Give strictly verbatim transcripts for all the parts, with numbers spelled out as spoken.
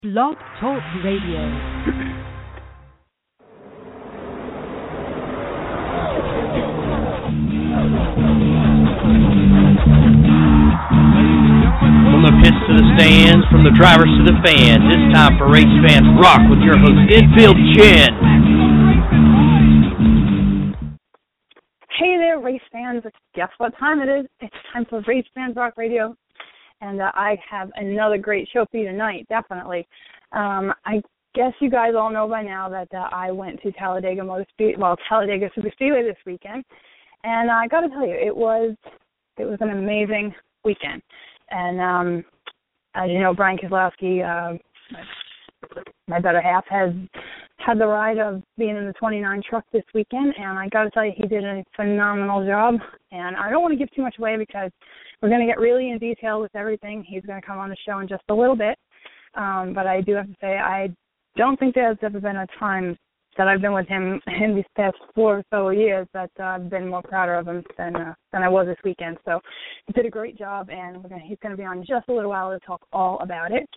Blog Talk Radio. From the pits to the stands, from the drivers to the fans, it's time for Race Fans Rock with your host, Infield Chen. Hey there, race fans. Guess what time it is? It's time for Race Fans Rock Radio. And uh, I have another great show for you tonight, definitely. Um, I guess you guys all know by now that uh, I went to Talladega Motor Speed, well, Talladega Super Speedway this weekend. And I got to tell you, it was it was an amazing weekend. And um, as you know, Brian Keselowski, uh, my, my better half, has had the ride of being in the twenty-nine truck this weekend. And I got to tell you, he did a phenomenal job. And I don't want to give too much away because we're going to get really in detail with everything. He's going to come on the show in just a little bit. Um, but I do have to say, I don't think there's ever been a time that I've been with him in these past four or so years that uh, I've been more prouder of him than uh, than I was this weekend. So he did a great job, and we're gonna, he's going to be on in just a little while to talk all about it.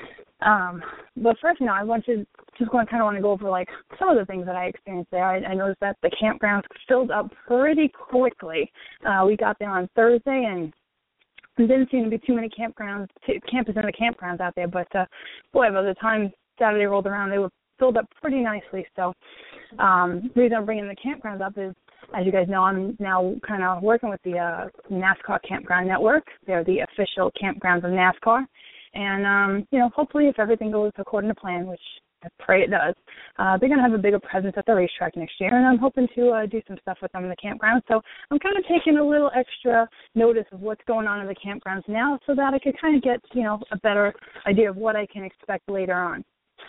Um, but first, now I want to just going kind of want to go over like some of the things that I experienced there. I, I noticed that the campgrounds filled up pretty quickly. Uh, we got there on Thursday, and there didn't seem to be too many campgrounds, t- campers in the campgrounds out there. But uh, boy, by the time Saturday rolled around, they were filled up pretty nicely. So um, the reason I'm bringing the campgrounds up is, as you guys know, I'm now kind of working with the uh, NASCAR Campground Network. They're the official campgrounds of NASCAR. And, um, you know, hopefully if everything goes according to plan, which I pray it does, uh, they're going to have a bigger presence at the racetrack next year. And I'm hoping to uh, do some stuff with them in the campground. So I'm kind of taking a little extra notice of what's going on in the campgrounds now so that I could kind of get, you know, a better idea of what I can expect later on.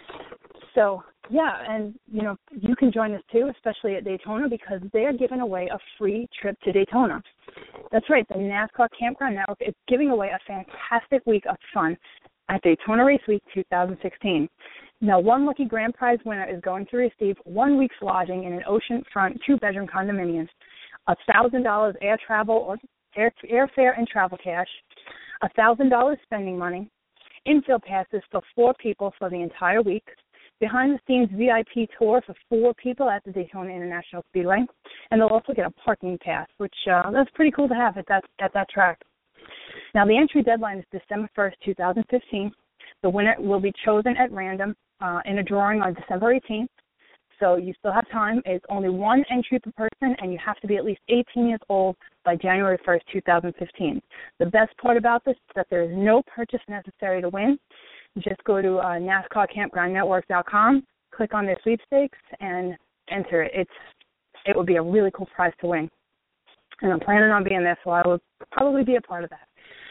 So, yeah, and, you know, you can join us, too, especially at Daytona, because they're giving away a free trip to Daytona. That's right, the NASCAR Campground Network is giving away a fantastic week of fun at Daytona Race Week two thousand sixteen. Now, one lucky grand prize winner is going to receive one week's lodging in an oceanfront two-bedroom condominium, one thousand dollars air travel or air, airfare and travel cash, one thousand dollars spending money, infield passes for four people for the entire week, behind-the-scenes V I P tour for four people at the Daytona International Speedway, and they'll also get a parking pass, which uh, that's pretty cool to have at that at that track. Now, the entry deadline is December first, twenty fifteen. The winner will be chosen at random uh, in a drawing on December eighteenth, so you still have time. It's only one entry per person, and you have to be at least eighteen years old by January first, twenty fifteen. The best part about this is that there is no purchase necessary to win. Just go to uh, NASCAR Campground Network dot com, click on their sweepstakes, and enter it. It's it would be a really cool prize to win, and I'm planning on being there, so I will probably be a part of that.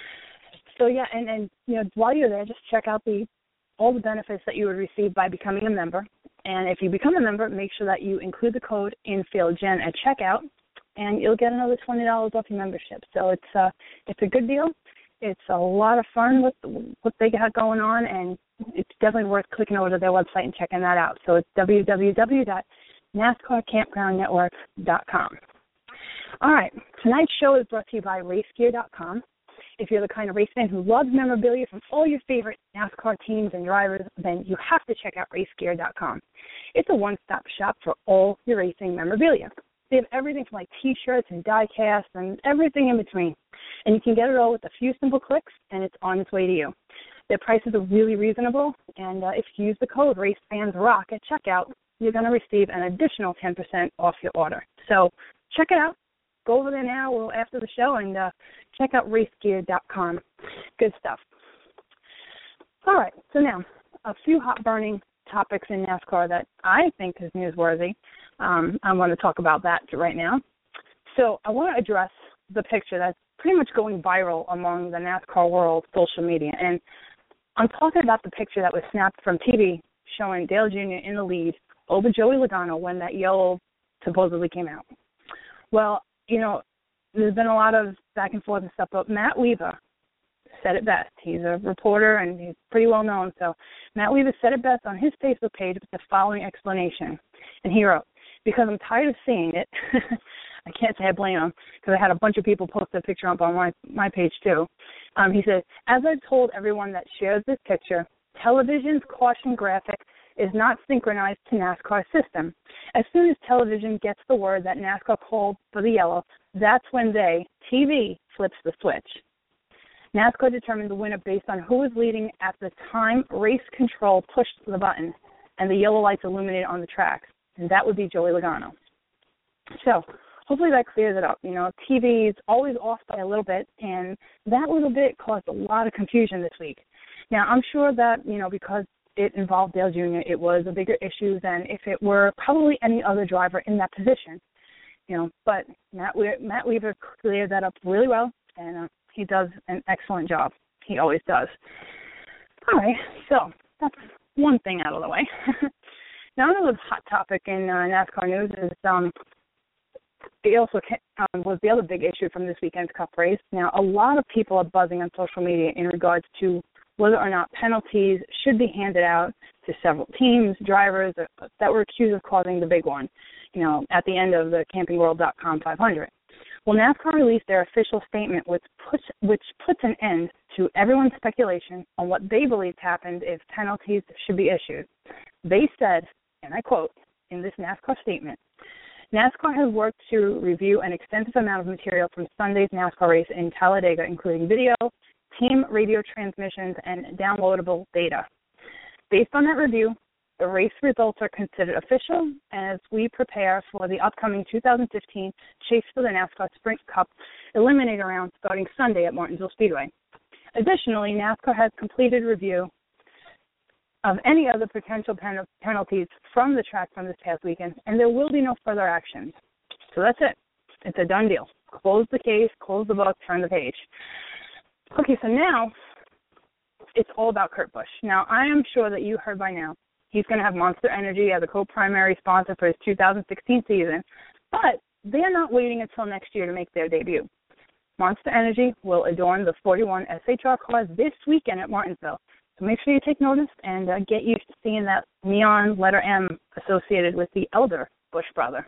So yeah, and, and you know, while you're there, just check out the all the benefits that you would receive by becoming a member. And if you become a member, make sure that you include the code INFIELDGEN at checkout, and you'll get another twenty dollars off your membership. So it's uh it's a good deal. It's a lot of fun with what they got going on, and it's definitely worth clicking over to their website and checking that out. So it's w w w dot NASCAR Campground Network dot com. All right, tonight's show is brought to you by race gear dot com. If you're the kind of race fan who loves memorabilia from all your favorite NASCAR teams and drivers, then you have to check out race gear dot com. It's a one-stop shop for all your racing memorabilia. They have everything from like T-shirts and die casts and everything in between. And you can get it all with a few simple clicks, and it's on its way to you. Their prices are really reasonable, and uh, if you use the code RACEFANSROCK at checkout, you're going to receive an additional ten percent off your order. So check it out. Go over there now or after the show and uh, check out race gear dot com. Good stuff. All right, so now a few hot-burning topics in NASCAR that I think is newsworthy. Um, I want to talk about that right now. So I want to address the picture that's pretty much going viral among the NASCAR world social media. And I'm talking about the picture that was snapped from T V showing Dale Junior in the lead over Joey Logano when that yellow supposedly came out. Well, you know, there's been a lot of back and forth and stuff, but Matt Weaver said it best. He's a reporter, and he's pretty well known. So Matt Weaver said it best on his Facebook page with the following explanation. And he wrote, "Because I'm tired of seeing it," I can't say I blame him, because I had a bunch of people post a picture up on my, my page too. Um, he said, "As I've told everyone that shares this picture, Television's caution graphic is not synchronized to NASCAR's system. As soon as television gets the word that NASCAR called for the yellow, that's when they, T V, flips the switch. NASCAR determined the winner based on who was leading at the time race control pushed the button and the yellow lights illuminated on the tracks, and that would be Joey Logano. So hopefully that clears it up. You know, T V is always off by a little bit, and that little bit caused a lot of confusion this week. Now, I'm sure that, you know, because it involved Dale Junior, it was a bigger issue than if it were probably any other driver in that position. You know, but Matt, we- Matt Weaver cleared that up really well, and uh, he does an excellent job. He always does. All right, so that's one thing out of the way. Now, another hot topic in uh, NASCAR news is um, it also um, was the other big issue from this weekend's Cup race. Now, a lot of people are buzzing on social media in regards to whether or not penalties should be handed out to several teams, drivers that were accused of causing the big one, you know, at the end of the Camping World dot com five hundred. Well, NASCAR released their official statement, which puts, which puts an end to everyone's speculation on what they believed happened if penalties should be issued. They said, and I quote, in this NASCAR statement, NASCAR has worked to review an extensive amount of material from Sunday's NASCAR race in Talladega, including video, team radio transmissions, and downloadable data. Based on that review, the race results are considered official as we prepare for the upcoming two thousand fifteen Chase for the NASCAR Sprint Cup Eliminator round starting Sunday at Martinsville Speedway. Additionally, NASCAR has completed review of any other potential pen- penalties from the track from this past weekend, and there will be no further actions. So that's it. It's a done deal. Close the case, close the book, turn the page. Okay, so now it's all about Kurt Busch. Now, I am sure that you heard by now he's going to have Monster Energy as a co-primary sponsor for his two thousand sixteen season, but they're not waiting until next year to make their debut. Monster Energy will adorn the forty-one S H R cars this weekend at Martinsville. So make sure you take notice and uh, get used to seeing that neon letter M associated with the elder Busch brother.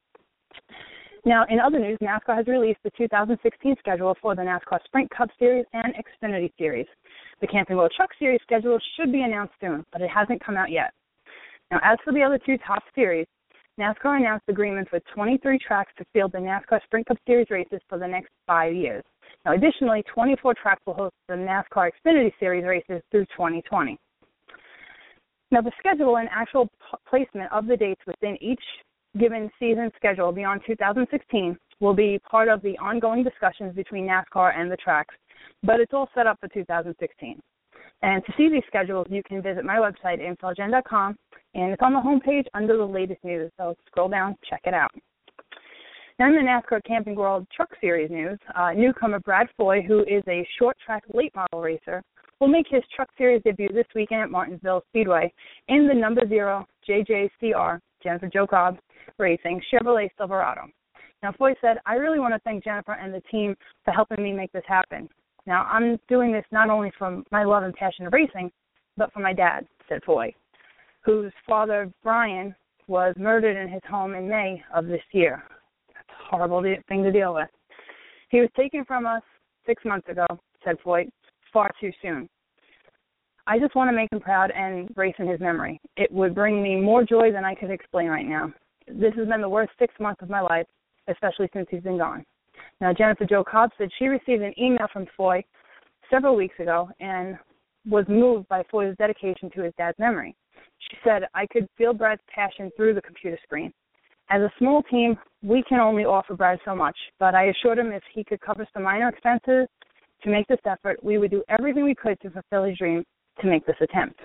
Now, in other news, NASCAR has released the two thousand sixteen schedule for the NASCAR Sprint Cup Series and Xfinity Series. The Camping World Truck Series schedule should be announced soon, but it hasn't come out yet. Now, as for the other two top series, NASCAR announced agreements with twenty-three tracks to field the NASCAR Sprint Cup Series races for the next five years. Now, additionally, twenty-four tracks will host the NASCAR Xfinity Series races through twenty twenty. Now, the schedule and actual p- placement of the dates within each given season schedule beyond two thousand sixteen will be part of the ongoing discussions between NASCAR and the tracks, but it's all set up for two thousand sixteen. And to see these schedules, you can visit my website, infalgen dot com, and it's on the homepage under the latest news, so scroll down, check it out. Now, in the NASCAR Camping World Truck Series news, uh, newcomer Brad Foy, who is a short-track late model racer, will make his Truck Series debut this weekend at Martinsville Speedway in the number zero J J C R, Jennifer Jo Cobb Racing, Chevrolet Silverado. Now, Foy said, I really want to thank Jennifer and the team for helping me make this happen. Now, I'm doing this not only from my love and passion of racing, but for my dad, said Foy, whose father, Brian, was murdered in his home in May of this year. That's a horrible thing to deal with. He was taken from us six months ago, said Foy, far too soon. I just want to make him proud and race in his memory. It would bring me more joy than I could explain right now. This has been the worst six months of my life, especially since he's been gone. Now, Jennifer Jo Cobb said she received an email from Foy several weeks ago and was moved by Foy's dedication to his dad's memory. She said, I could feel Brad's passion through the computer screen. As a small team, we can only offer Brad so much, but I assured him if he could cover some minor expenses to make this effort, we would do everything we could to fulfill his dream to make this attempt.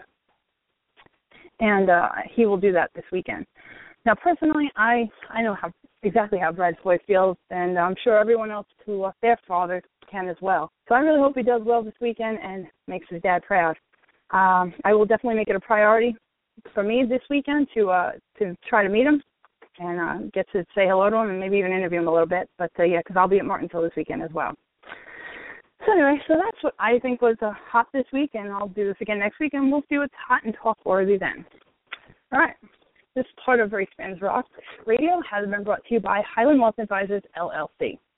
And uh, he will do that this weekend. Now, personally, I, I know how exactly how Brad Foy feels, and I'm sure everyone else who lost their father can as well. So I really hope he does well this weekend and makes his dad proud. Um, I will definitely make it a priority for me this weekend to uh, to try to meet him and uh, get to say hello to him and maybe even interview him a little bit. But, uh, yeah, because I'll be at Martinsville this weekend as well. So anyway, so that's what I think was uh, hot this week, and I'll do this again next week, and we'll see what's hot and talk-worthy then. All right. This part of Race Fans Rock Radio has been brought to you by Highland Wealth Advisors, L L C.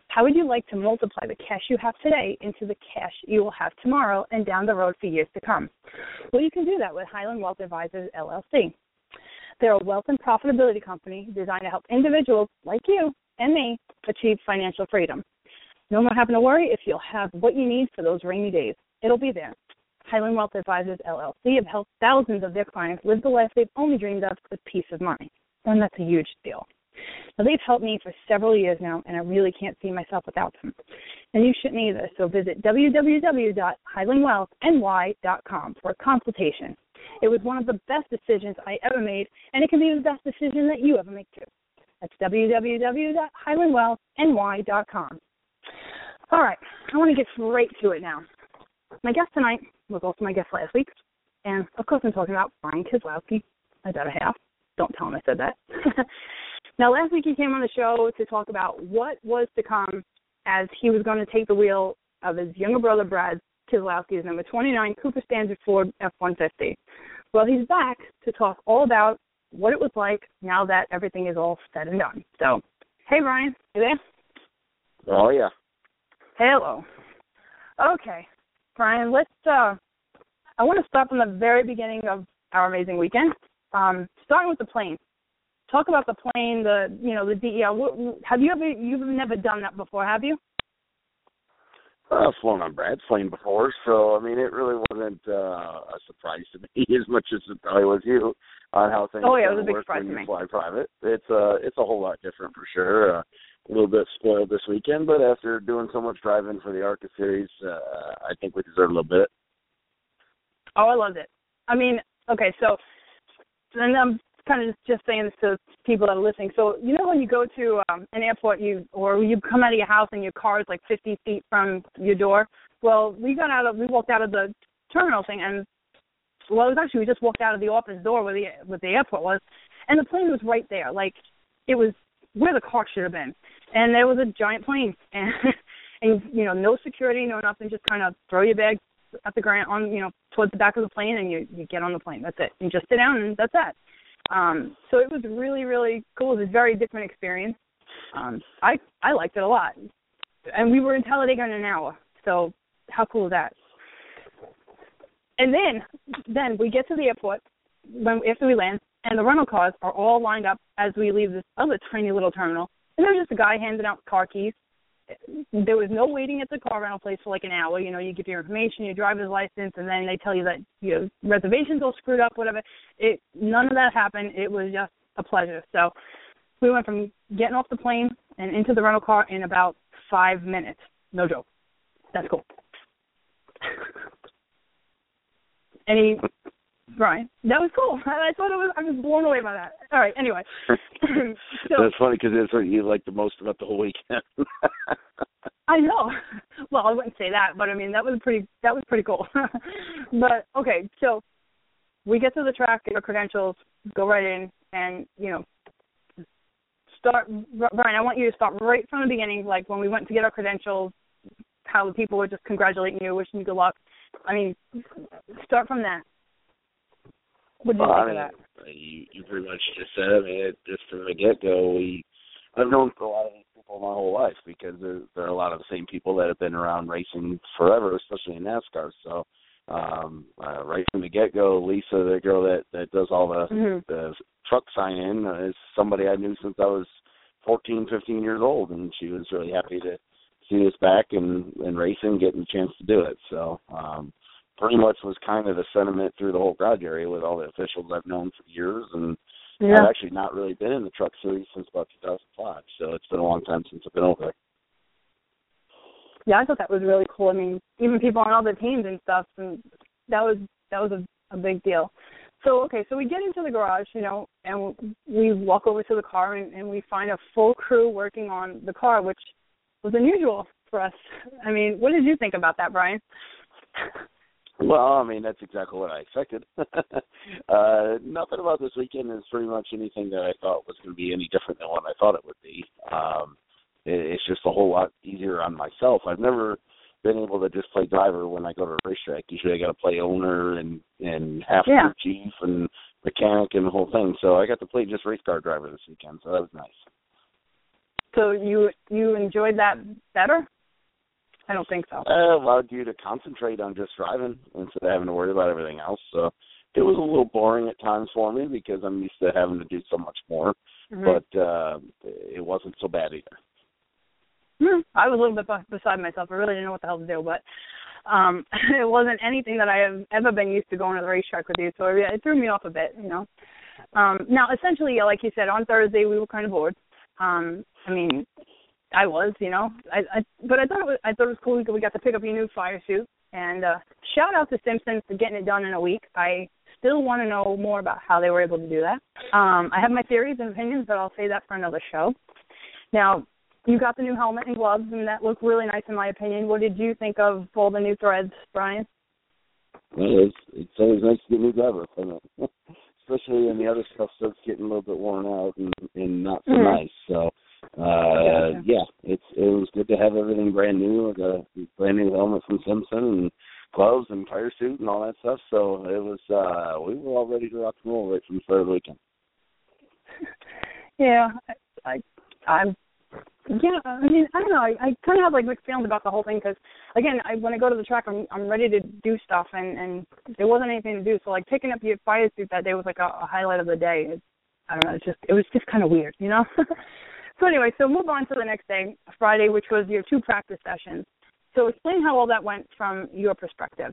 How would you like to multiply the cash you have today into the cash you will have tomorrow and down the road for years to come? Well, you can do that with Highland Wealth Advisors, L L C. They're a wealth and profitability company designed to help individuals like you and me achieve financial freedom. No more having to worry if you'll have what you need for those rainy days. It'll be there. Highland Wealth Advisors, L L C have helped thousands of their clients live the life they've only dreamed of with peace of mind. And that's a huge deal. Now, they've helped me for several years now, and I really can't see myself without them. And you shouldn't either, so visit w w w dot highland wealth n y dot com for a consultation. It was one of the best decisions I ever made, and it can be the best decision that you ever make, too. That's w w w dot highland wealth n y dot com. All right, I want to get straight to it now. My guest tonight was also my guest last week, and, of course, I'm talking about Brian Kozlowski, my better half. Don't tell him I said that. Now, last week he came on the show to talk about what was to come as he was going to take the wheel of his younger brother, Brad Kozlowski's number twenty-nine Cooper Standard Ford F one fifty. Well, he's back to talk all about what it was like now that everything is all said and done. So, hey, Brian, you there? Oh, yeah. Hello. Okay, Brian, let's, uh, I want to start from the very beginning of our amazing weekend, um, starting with the plane. Talk about the plane, the, you know, the D E L. Have you ever, you've never done that before, have you? I've flown on Brad's plane before, so, I mean, it really wasn't uh, a surprise to me as much as it probably was you on how things oh, yeah, it was a big work surprise when to you me. fly private. It's, uh, it's a whole lot different for sure. Uh, a little bit spoiled this weekend, but after doing so much driving for the ARCA series, uh, I think we deserve a little bit. Oh, I loved it. I mean, okay, so, and I'm kind of just saying this to people that are listening. So, you know when you go to um, an airport, you or you come out of your house and your car is like fifty feet from your door? Well, we got out of, we walked out of the terminal thing, and, well, it was actually, we just walked out of the office door where the, where the airport was, and the plane was right there. Like, it was where the car should have been. And there was a giant plane, and, and you know, no security, no nothing, just kind of throw your bag at the ground, on, you know, towards the back of the plane, and you, you get on the plane. That's it. You just sit down, and that's that. Um, so it was really, really cool. It was a very different experience. Um, I I liked it a lot. And we were in Talladega in an hour, so how cool is that? And then then we get to the airport when after we land, and the rental cars are all lined up as we leave this other tiny little terminal. And there was just a guy handing out car keys. There was no waiting at the car rental place for like an hour. You know, you give your information, your driver's license, and then they tell you that, you know, reservations all screwed up, whatever. It none of that happened. It was just a pleasure. So we went from getting off the plane and into the rental car in about five minutes. No joke. That's cool. Any, Brian, that was cool. I thought it was, I was blown away by that. All right, anyway. So, that's funny because it's what you liked the most about the whole weekend. I know. Well, I wouldn't say that, but I mean that was pretty. That was pretty cool. But okay, so we get to the track, get our credentials, go right in, and you know, start. Brian, I want you to start right from the beginning, like when we went to get our credentials, how the people were just congratulating you, wishing you good luck. I mean, start from that. What did you well, think I mean, of that? You, you pretty much just said, I mean, it, just from the get-go, we, I've known a lot of these people my whole life because they're, they're a lot of the same people that have been around racing forever, especially in NASCAR. So um, uh, right from the get-go, Lisa, the girl that, that does all the, mm-hmm. the truck sign-in, uh, is somebody I knew since I was fourteen, fifteen years old, and she was really happy to see us back and, and racing, getting the chance to do it. So um pretty much was kind of the sentiment through the whole garage area with all the officials I've known for years, and yeah. I've actually not really been in the truck series since about two thousand five, so it's been a long time since I've been over there. Yeah, I thought that was really cool. I mean, even people on other teams and stuff, and that was that was a, a big deal. So, okay, so we get into the garage, you know, and we walk over to the car, and, and we find a full crew working on the car, which was unusual for us. I mean, what did you think about that, Brian? Well, I mean, that's exactly what I expected. uh, nothing about this weekend is pretty much anything that I thought was going to be any different than what I thought it would be. Um, it, it's just a whole lot easier on myself. I've never been able to just play driver when I go to a racetrack. Usually I got to play owner and, and half yeah. crew chief and mechanic and the whole thing. So I got to play just race car driver this weekend, so that was nice. So you you enjoyed that better? I don't think so. Uh, allowed you to concentrate on just driving instead of having to worry about everything else. So it was a little boring at times for me because I'm used to having to do so much more. Mm-hmm. But uh, it wasn't so bad either. Mm-hmm. I was a little bit beside myself. I really didn't know what the hell to do, but um, it wasn't anything that I have ever been used to going to the racetrack with you. So it, it threw me off a bit, you know. Um, now, essentially, like you said, on Thursday we were kind of bored. Um, I mean, I was, you know, I, I but I thought it was, I thought it was cool because we got to pick up your new fire suit. And uh, shout out to Simpsons for getting it done in a week. I still want to know more about how they were able to do that. Um, I have my theories and opinions, but I'll say that for another show. Now, you got the new helmet and gloves, and that looked really nice in my opinion. What did you think of all the new threads, Brian? Well, it's, it's always nice to get new driver equipment, especially when the other stuff starts getting a little bit worn out and, and not so mm-hmm. nice. So. Uh, gotcha. Yeah, it's it was good to have everything brand new, the brand new helmet from Simpson and gloves and fire suit and all that stuff. So it was uh, we were all ready to rock and roll right from the start of the weekend. Yeah, I, I, I'm. Yeah, I mean, I don't know. I, I kind of have like mixed feelings about the whole thing because, again, I, when I go to the track, I'm I'm ready to do stuff, and, and there wasn't anything to do. So like picking up your fire suit that day was like a, a highlight of the day. It, I don't know. It's just it was just kind of weird, you know. So anyway, so move on to the next day, Friday, which was your two practice sessions. So explain how all that went from your perspective.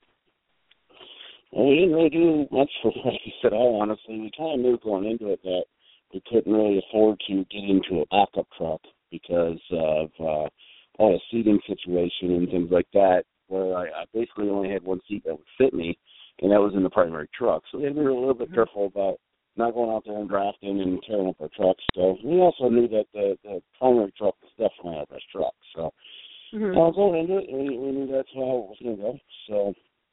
Well, we didn't really do much for practice at all, honestly. We kind of knew going into it that we couldn't really afford to get into a backup truck because of uh, all the seating situation and things like that, where I, I basically only had one seat that would fit me, and that was in the primary truck. So we had to be a little bit careful about not going out there and drafting and tearing up our trucks. So we also knew that the, the primary truck was definitely our best truck. So mm-hmm. uh, going into it, we, we knew that's how it was going to go. So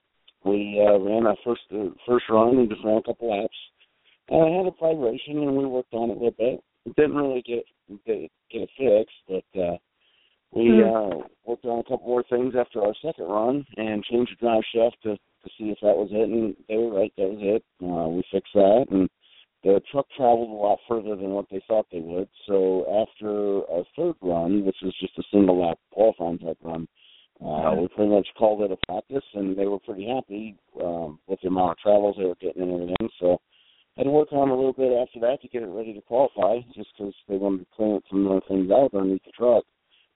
we uh, ran our first uh, first run and just ran a couple laps. I uh, had a vibration, and we worked on it a little bit. We didn't really get get, get it fixed, but uh, we mm-hmm. uh, worked on a couple more things after our second run and changed the drive shaft to, to see if that was it, and they were right, that was it. Uh, we fixed that, and the truck traveled a lot further than what they thought they would. So after our third run, which was just a single lap qualifying type run, uh, we pretty much called it a practice, and they were pretty happy um, with the amount of travels they were getting and everything. So I had to work on a little bit after that to get it ready to qualify, just because they wanted to clean some more things out underneath the truck.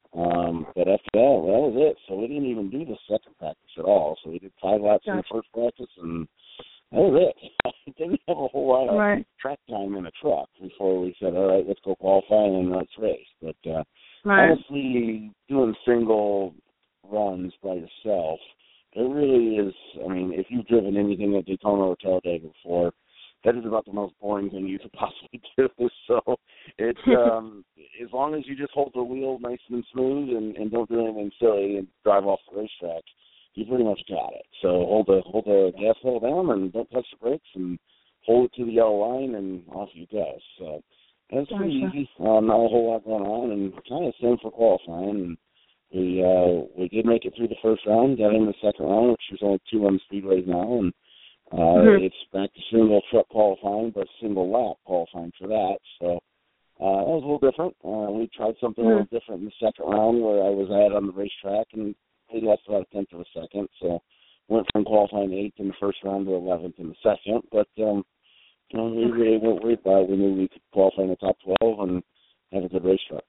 Um, but after that, well, that was it. So we didn't even do the second practice at all. So we did five laps gotcha. in the first practice, and that was it. I didn't have a whole lot of right. track time in a truck before we said, all right, let's go qualify and let's race. But uh, right. honestly, doing single runs by yourself, it really is, I mean, if you've driven anything at Daytona or Talladega before, that is about the most boring thing you could possibly do. So it's um, as long as you just hold the wheel nice and smooth and, and don't do anything silly and drive off the racetrack, you pretty much got it. So hold the hold the gas pedal down and don't touch the brakes and hold it to the yellow line and off you go. So that's gotcha. pretty easy. Uh, not a whole lot going on, and kind of same for qualifying. And we uh, we did make it through the first round, got in the second round, which is only two run speedways now, and uh, mm-hmm. it's back to single truck qualifying, but single lap qualifying for that. So uh, that was a little different. Uh, we tried something mm-hmm. a little different in the second round where I was at on the racetrack, and they lost about a tenth of a second. So went from qualifying eighth in the first round to eleventh in the second. But um, you know, we really weren't worried about it. We knew we could qualify in the top twelve and have a good racetrack.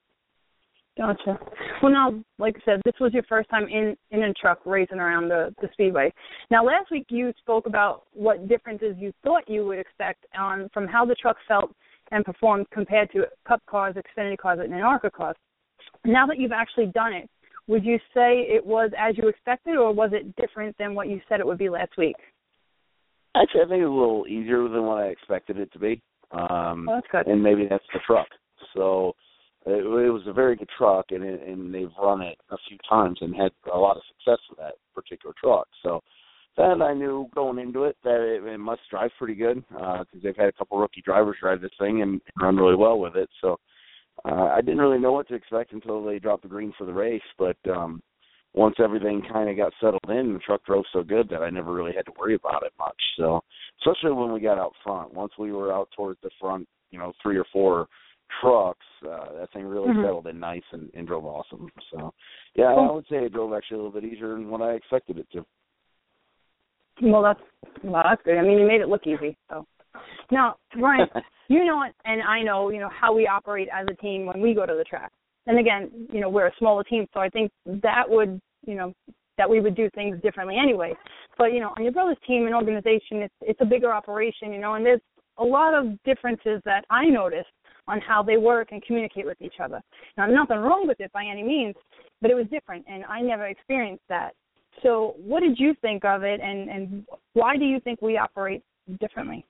Gotcha. Well, now, like I said, this was your first time in, in a truck racing around the, the speedway. Now, last week you spoke about what differences you thought you would expect on from how the truck felt and performed compared to Cup cars, Xfinity cars, and ARCA cars. Now that you've actually done it, would you say it was as you expected, or was it different than what you said it would be last week? Actually, I think it's a little easier than what I expected it to be. Um, oh, that's good. And maybe that's the truck. So it, it was a very good truck, and, it, and they've run it a few times and had a lot of success with that particular truck. So then I knew going into it that it, it must drive pretty good because uh, they've had a couple rookie drivers drive this thing and run really well with it. So uh, I didn't really know what to expect until they dropped the green for the race, but um, once everything kind of got settled in, the truck drove so good that I never really had to worry about it much. So especially when we got out front. Once we were out towards the front, you know, three or four, trucks, uh, that thing really mm-hmm. settled in nice and, and drove awesome. So, yeah, cool. I would say it drove actually a little bit easier than what I expected it to. Well, that's well, that's good. I mean, you made it look easy. So now, Ryan, you know, and I know, you know, how we operate as a team when we go to the track. And again, you know, we're a smaller team, so I think that would, you know, that we would do things differently anyway. But you know, on your brother's team and organization, it's it's a bigger operation, you know, and there's a lot of differences that I noticed on how they work and communicate with each other. Now, nothing wrong with it by any means, but it was different, and I never experienced that. So what did you think of it, and, and why do you think we operate differently?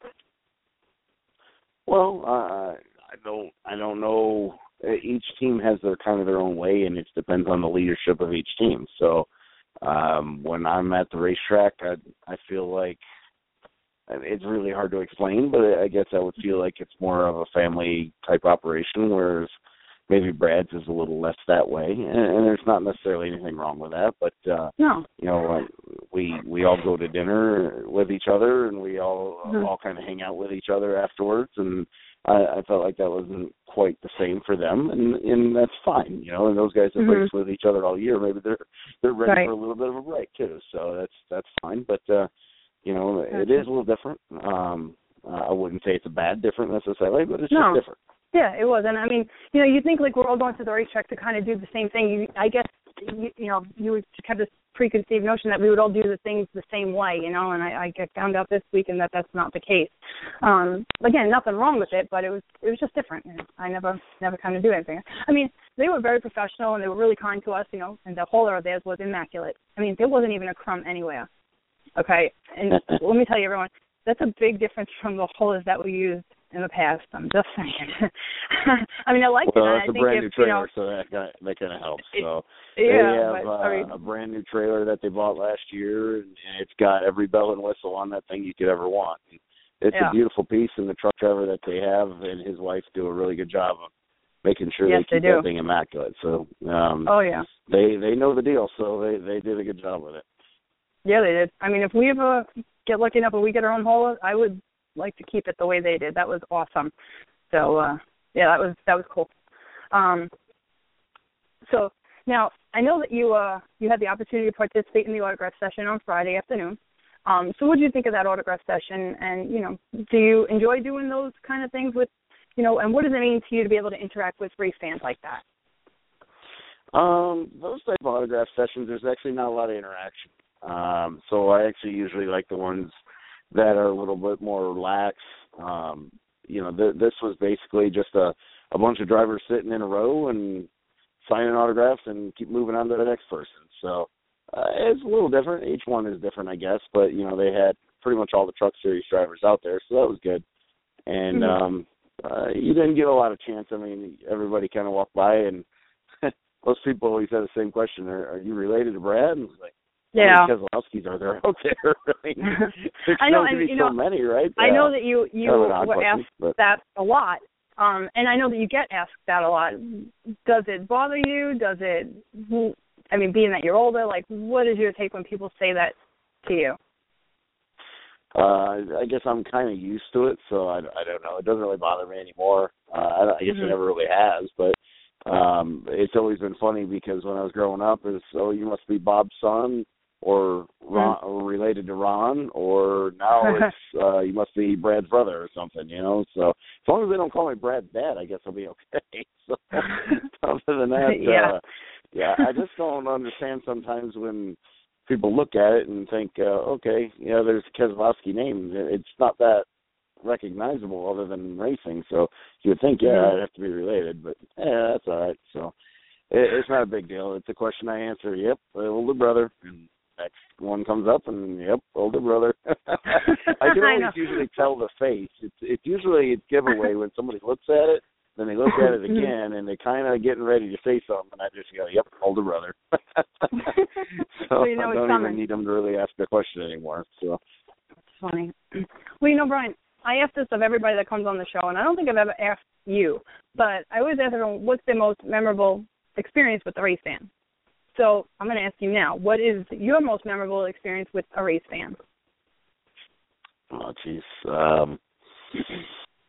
Well, uh, I don't I don't know. Each team has their kind of their own way, and it depends on the leadership of each team. So um, when I'm at the racetrack, I, I feel like it's really hard to explain, but I guess I would feel like it's more of a family-type operation, whereas maybe Brad's is a little less that way, and, and there's not necessarily anything wrong with that. But uh, no, you know, we we all go to dinner with each other, and we all mm-hmm. all kind of hang out with each other afterwards. And I, I felt like that wasn't quite the same for them, and and that's fine, you know. And those guys have mm-hmm. raced with each other all year. Maybe they're they're ready right. for a little bit of a break too. So that's that's fine. But uh, you know, it is a little different. Um, uh, I wouldn't say it's a bad different necessarily, but it's no. just different. Yeah, it was. And, I mean, you know, you think, like, we're all going to the racetrack to kind of do the same thing. You, I guess, you, you know, you would have this preconceived notion that we would all do the things the same way, you know, and I, I found out this weekend that that's not the case. Um, again, nothing wrong with it, but it was it was just different. You know, I never never kind of do anything. I mean, they were very professional, and they were really kind to us, you know, and the hauler of theirs was immaculate. I mean, there wasn't even a crumb anywhere, okay? And let me tell you, everyone, that's a big difference from the haulers that we used in the past. I'm just saying. I mean, I like well, it. Well, it's a think brand if, new trailer, you know, so that kind of, that kind of helps. So yeah, they have but, uh, I mean, a brand new trailer that they bought last year, and it's got every bell and whistle on that thing you could ever want. It's yeah. a beautiful piece, and the truck driver that they have and his wife do a really good job of making sure yes, they keep they do. that thing immaculate. So um, oh yeah, they they know the deal, so they they did a good job with it. Yeah, they did. I mean, if we ever get lucky enough and we get our own hauler, I would like to keep it the way they did. That was awesome. So uh, yeah, that was that was cool. Um, so now I know that you uh, you had the opportunity to participate in the autograph session on Friday afternoon. Um, so what did you think of that autograph session? And you know, do you enjoy doing those kind of things with, you know, and what does it mean to you to be able to interact with race fans like that? Um, those type of autograph sessions, there's actually not a lot of interaction. Um, so I actually usually like the ones that are a little bit more relaxed. Um, you know, th- this was basically just a, a bunch of drivers sitting in a row and signing autographs and keep moving on to the next person. So uh, it's a little different. Each one is different, I guess. But, you know, they had pretty much all the Truck Series drivers out there, so that was good. And mm-hmm. um, uh, you didn't get a lot of chance. I mean, everybody kind of walked by, and most people always had the same question, are, are you related to Brad? And it's like, yeah. Keselowskis are there out there? I, mean, there's I know, going to and, be you so know, many, right? I uh, know that you, you were asked but. that a lot, um, and I know that you get asked that a lot. Does it bother you? Does it, I mean, being that you're older, like, what is your take when people say that to you? Uh, I guess I'm kind of used to it, so I, I don't know. It doesn't really bother me anymore. Uh, I, I guess mm-hmm. it never really has, but um, it's always been funny because when I was growing up, it's, oh, you must be Bob's son, or Ron, mm-hmm. or related to Ron, or now it's uh, you must be Brad's brother or something, you know. So as long as they don't call me Brad's dad, I guess I'll be okay. So other than that, yeah, uh, yeah, I just don't understand sometimes when people look at it and think, uh, okay, yeah, there's a Keselowski name. It's not that recognizable other than racing. So you would think, yeah, mm-hmm. I'd have to be related, but yeah, that's all right. So it, it's not a big deal. It's a question I answer, yep, older brother. And next one comes up, and yep, older brother. I can always I usually tell the face. It's, it's usually a giveaway when somebody looks at it, then they look at it again, and they're kind of getting ready to say something, and I just go, yep, older brother. So well, you know, I don't even need them to really ask the question anymore. So that's funny. Well, you know, Brian, I ask this of everybody that comes on the show, and I don't think I've ever asked you, but I always ask everyone, what's their most memorable experience with a race fan? So I'm going to ask you now, what is your most memorable experience with a race fan? Oh, jeez. Um,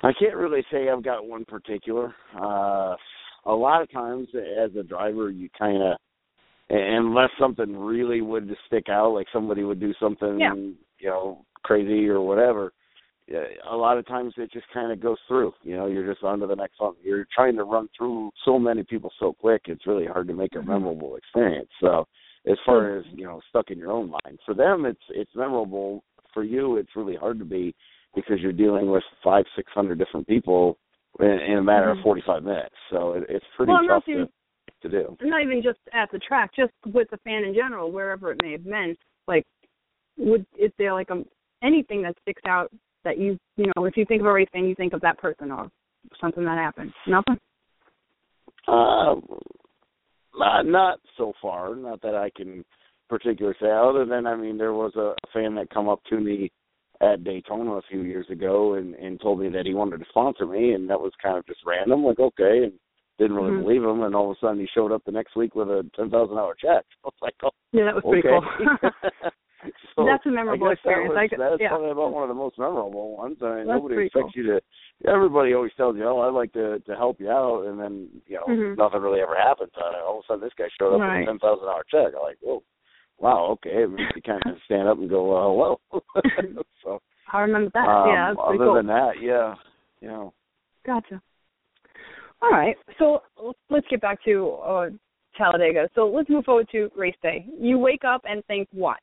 I can't really say I've got one particular. Uh, a lot of times as a driver, you kind of, unless something really would stick out, like somebody would do something, yeah. you know, crazy or whatever, a lot of times it just kind of goes through. You know, you're just on to the next one. You're trying to run through so many people so quick, it's really hard to make a memorable experience. So as far as, you know, stuck in your own mind, for them it's it's memorable. For you, it's really hard to be, because you're dealing with five, six hundred different people in, in a matter mm-hmm. of forty-five minutes. So it, it's pretty well, tough even, to, to do. Not even just at the track, just with the fan in general, wherever it may have been. Like, would is there like a, anything that sticks out that you, you know, if you think of a race fan, you think of that person or something that happened? Nothing? Uh, not, not so far. Not that I can particularly say. Other than, I mean, there was a fan that come up to me at Daytona a few years ago and, and told me that he wanted to sponsor me, and that was kind of just random, like, okay, and didn't really mm-hmm. believe him, and all of a sudden he showed up the next week with a ten thousand dollars check. I was like, oh, yeah, that was pretty okay. cool. So that's a memorable I experience. That was, I could, that's yeah. probably about one of the most memorable ones. I mean, that's nobody expects cool. you to. Everybody always tells you, "Oh, I'd like to to help you out," and then you know mm-hmm. nothing really ever happens. Uh, all of a sudden, this guy showed up right. with a ten thousand dollar check. I'm like, whoa, wow, okay. It makes you kind of stand up and go, well, hello. So I remember that. Um, yeah, that's pretty other cool. than that, yeah, you know. Gotcha. All right, so let's get back to uh, Talladega. So let's move forward to race day. You wake up and think what?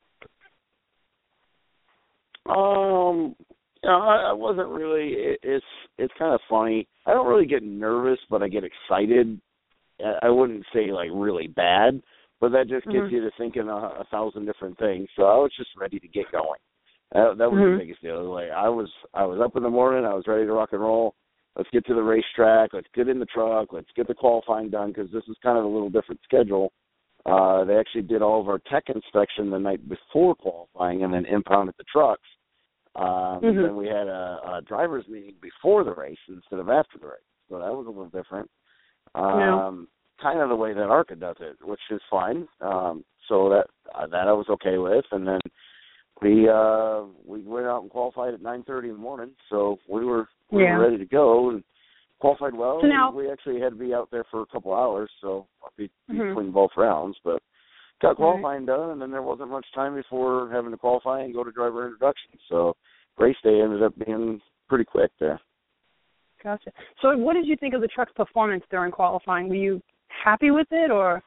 Um, you know, I, I wasn't really. It, it's it's kind of funny. I don't really get nervous, but I get excited. I wouldn't say like really bad, but that just gets mm-hmm. you to thinking a, a thousand different things. So I was just ready to get going. That, that was mm-hmm. the biggest deal. Like I was, I was up in the morning. I was ready to rock and roll. Let's get to the racetrack. Let's get in the truck. Let's get the qualifying done, because this is kind of a little different schedule. Uh, they actually did all of our tech inspection the night before qualifying and then impounded the trucks. Um, mm-hmm. Then we had a, a driver's meeting before the race instead of after the race. So that was a little different. Um, yeah. Kind of the way that ARCA does it, which is fine. Um, so that uh, that I was okay with. And then we uh, we went out and qualified at nine thirty in the morning. So we were, we yeah. were ready to go and qualified well. So now, we actually had to be out there for a couple hours, so be, mm-hmm. between both rounds. But got qualifying right. done, and then there wasn't much time before having to qualify and go to driver introduction. So race day ended up being pretty quick there. Gotcha. So what did you think of the truck's performance during qualifying? Were you happy with it, or?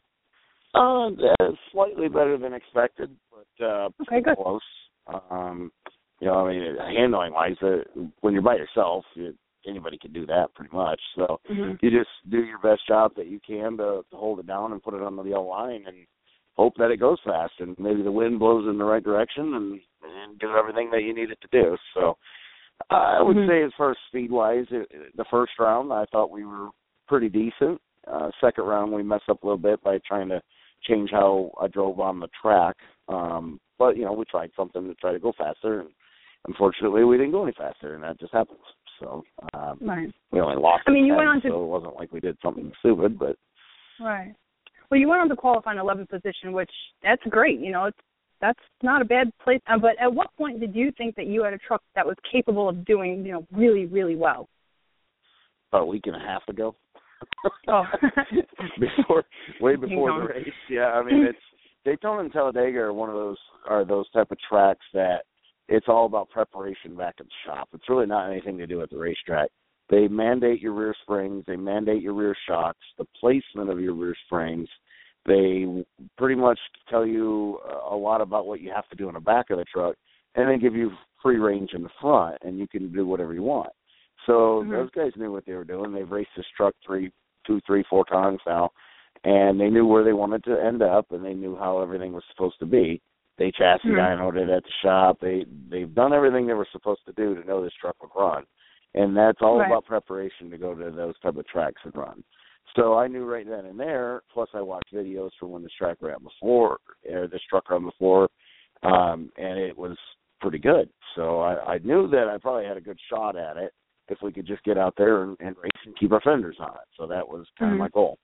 Uh, slightly better than expected, but uh, okay, good. close. Um, you know, I mean, handling-wise, uh, when you're by yourself, you, anybody can do that pretty much. So mm-hmm. you just do your best job that you can to, to hold it down and put it on the yellow line and hope that it goes fast, and maybe the wind blows in the right direction and, and do everything that you need it to do. So uh, I would mm-hmm. say as far as speed-wise, it, the first round I thought we were pretty decent. Uh, second round we messed up a little bit by trying to change how I drove on the track. Um, but, you know, we tried something to try to go faster, and unfortunately we didn't go any faster, and that just happens. So um, right. we only lost I mean, you ten, went on to... so it wasn't like we did something stupid. But right. Well, you went on to qualify in eleventh position, which that's great. You know, it's, that's not a bad place. Uh, but at what point did you think that you had a truck that was capable of doing, you know, really, really well? About a week and a half ago. Oh. before, way before the race. Yeah, I mean, it's Daytona and Talladega are one of those are those type of tracks that it's all about preparation back at the shop. It's really not anything to do with the racetrack. They mandate your rear springs. They mandate your rear shocks, the placement of your rear springs. They pretty much tell you a lot about what you have to do in the back of the truck, and then give you free range in the front, and you can do whatever you want. So mm-hmm. those guys knew what they were doing. They've raced this truck three, two, three, four times now, and they knew where they wanted to end up, and they knew how everything was supposed to be. They chassis mm-hmm. dynoed it at the shop. They, they've done everything they were supposed to do to know this truck would run. And that's all right. about preparation to go to those type of tracks and run. So I knew right then and there, plus I watched videos from when this track ran before, or this truck ran before, um, and it was pretty good. So I, I knew that I probably had a good shot at it if we could just get out there and, and race and keep our fenders on it. So that was kind mm-hmm. of my goal.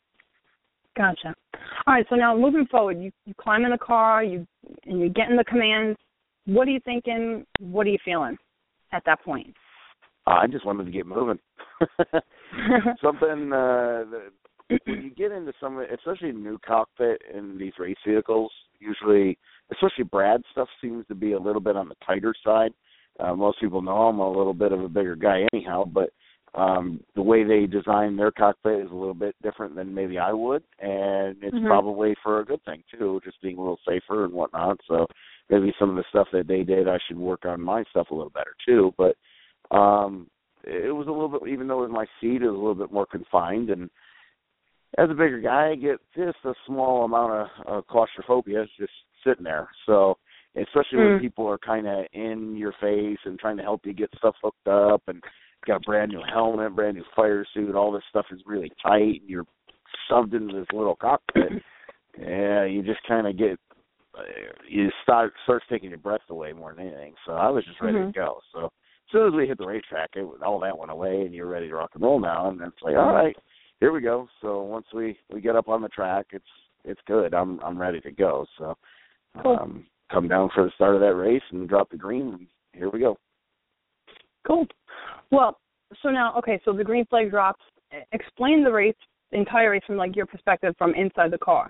Gotcha. All right, so now moving forward, you, you climb in the car, you and you're getting the commands. What are you thinking? What are you feeling at that point? I just wanted to get moving. Something uh, that, when you get into some, especially new cockpit in these race vehicles, usually, especially Brad stuff seems to be a little bit on the tighter side. Uh, most people know I'm a little bit of a bigger guy anyhow, but um, the way they design their cockpit is a little bit different than maybe I would, and it's mm-hmm. probably for a good thing too, just being a little safer and whatnot. So maybe some of the stuff that they did, I should work on my stuff a little better too. But um, it was a little bit, even though it was my seat, it was a little bit more confined. And as a bigger guy, I get just a small amount of uh, claustrophobia just sitting there. So especially mm. when people are kind of in your face and trying to help you get stuff hooked up and got a brand new helmet, brand new fire suit, all this stuff is really tight, and you're shoved into this little cockpit. Yeah, you just kind of get, you start starts taking your breath away more than anything. So I was just ready mm-hmm. to go. So as soon as we hit the racetrack, it, all that went away, and you're ready to rock and roll now. And it's like, all right, here we go. So once we, we get up on the track, it's it's good. I'm I'm ready to go. So cool. um, come down for the start of that race and drop the green, and here we go. Cool. Well, so now, okay, so the green flag drops. Explain the race, the entire race from, like, your perspective from inside the car.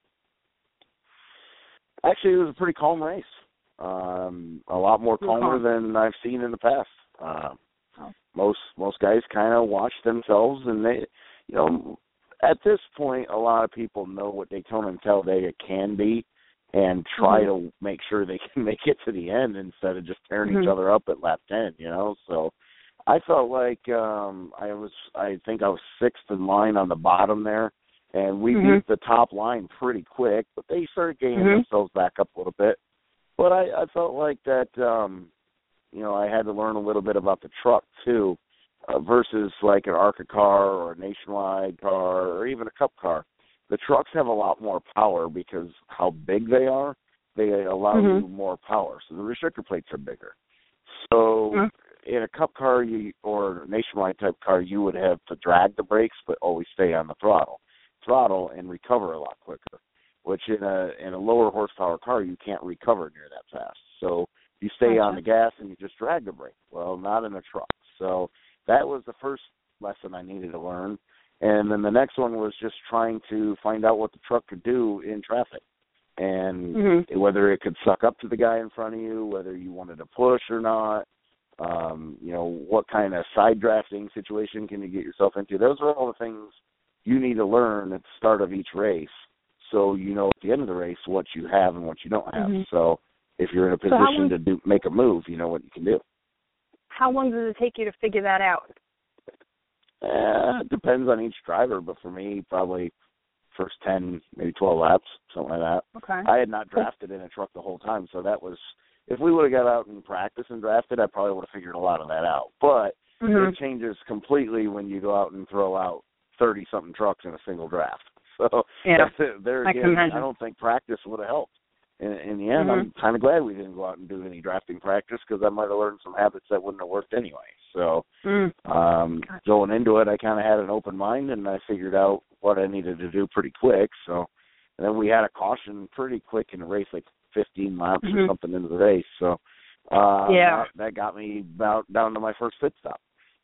Actually, it was a pretty calm race. Um, a lot more calmer calm. than I've seen in the past. Uh, oh. Most most guys kind of watch themselves, and they, you know, at this point, a lot of people know what Daytona and Talladega can be, and try mm-hmm. to make sure they can make it to the end instead of just tearing mm-hmm. each other up at lap ten, you know. So I felt like um, I was, I think I was sixth in line on the bottom there, and we mm-hmm. beat the top line pretty quick, but they started gaining mm-hmm. themselves back up a little bit. But I, I felt like that, um, you know, I had to learn a little bit about the truck too, uh, versus like an ARCA car or a Nationwide car or even a Cup car. The trucks have a lot more power because how big they are, they allow mm-hmm. you more power. So the restrictor plates are bigger. So mm-hmm. in a Cup car you, or a Nationwide type car, you would have to drag the brakes but always stay on the throttle, throttle and recover a lot quicker. Which in a in a lower horsepower car you can't recover near that fast. So you stay okay. on the gas and you just drag the brake. Well, not in a truck. So that was the first lesson I needed to learn. And then the next one was just trying to find out what the truck could do in traffic, and mm-hmm. whether it could suck up to the guy in front of you, whether you wanted to push or not, um, you know, what kind of side drafting situation can you get yourself into. Those are all the things you need to learn at the start of each race, so you know at the end of the race what you have and what you don't have. Mm-hmm. So if you're in a position so long, to do, make a move, you know what you can do. How long does it take you to figure that out? Uh, it depends on each driver, but for me, probably first ten, maybe twelve laps, something like that. Okay. I had not drafted in a truck the whole time, so that was, if we would have got out and practiced and drafted, I probably would have figured a lot of that out. But mm-hmm. it changes completely when you go out and throw out thirty-something trucks in a single draft. So yeah, there I, again, I don't think practice would have helped. In, in the end, mm-hmm. I'm kind of glad we didn't go out and do any drafting practice because I might have learned some habits that wouldn't have worked anyway. So mm. um, going into it, I kind of had an open mind, and I figured out what I needed to do pretty quick. So and then we had a caution pretty quick in the race, like fifteen laps mm-hmm. or something into the race. So uh, yeah. that, that got me about down to my first pit stop.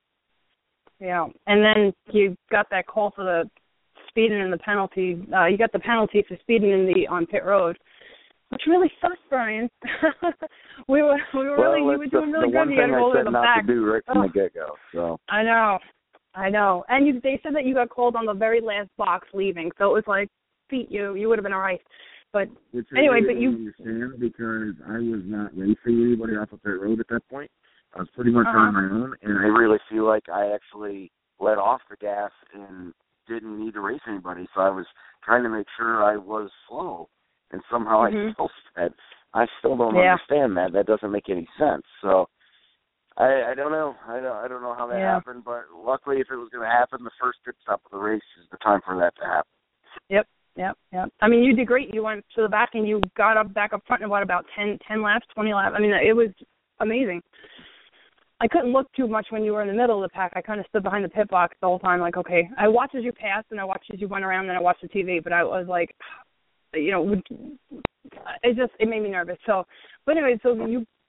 Yeah, and then you got that call for the speeding and the penalty. Uh, you got the penalty for speeding in the on pit road, which really sucks, Brian. we were we were well, really you were doing really the good. One you thing got to hold I in said the not back. to do right from oh. the get go. So I know, I know, and you, they said that you got called on the very last box leaving, so it was like, beat you, you would have been all right. But Which anyway, I really but you understand because I was not racing anybody off of pit road at that point. I was pretty much uh-huh. on my own, and I really feel like I actually let off the gas and didn't need to race anybody. So I was trying to make sure I was slow, and somehow mm-hmm. I still said, I still don't yeah. understand that. That doesn't make any sense. So I, I don't know. I don't, I don't know how that yeah. happened, but luckily if it was going to happen, the first pit stop of the race is the time for that to happen. Yep, yep, yep. I mean, you did great. You went to the back and you got up back up front in what, about ten, ten laps, twenty laps? I mean, it was amazing. I couldn't look too much when you were in the middle of the pack. I kind of stood behind the pit box the whole time, like, okay. I watched as you passed, and I watched as you went around, and I watched the T V, but I was like, you know, it just, it made me nervous. So, but anyway, so you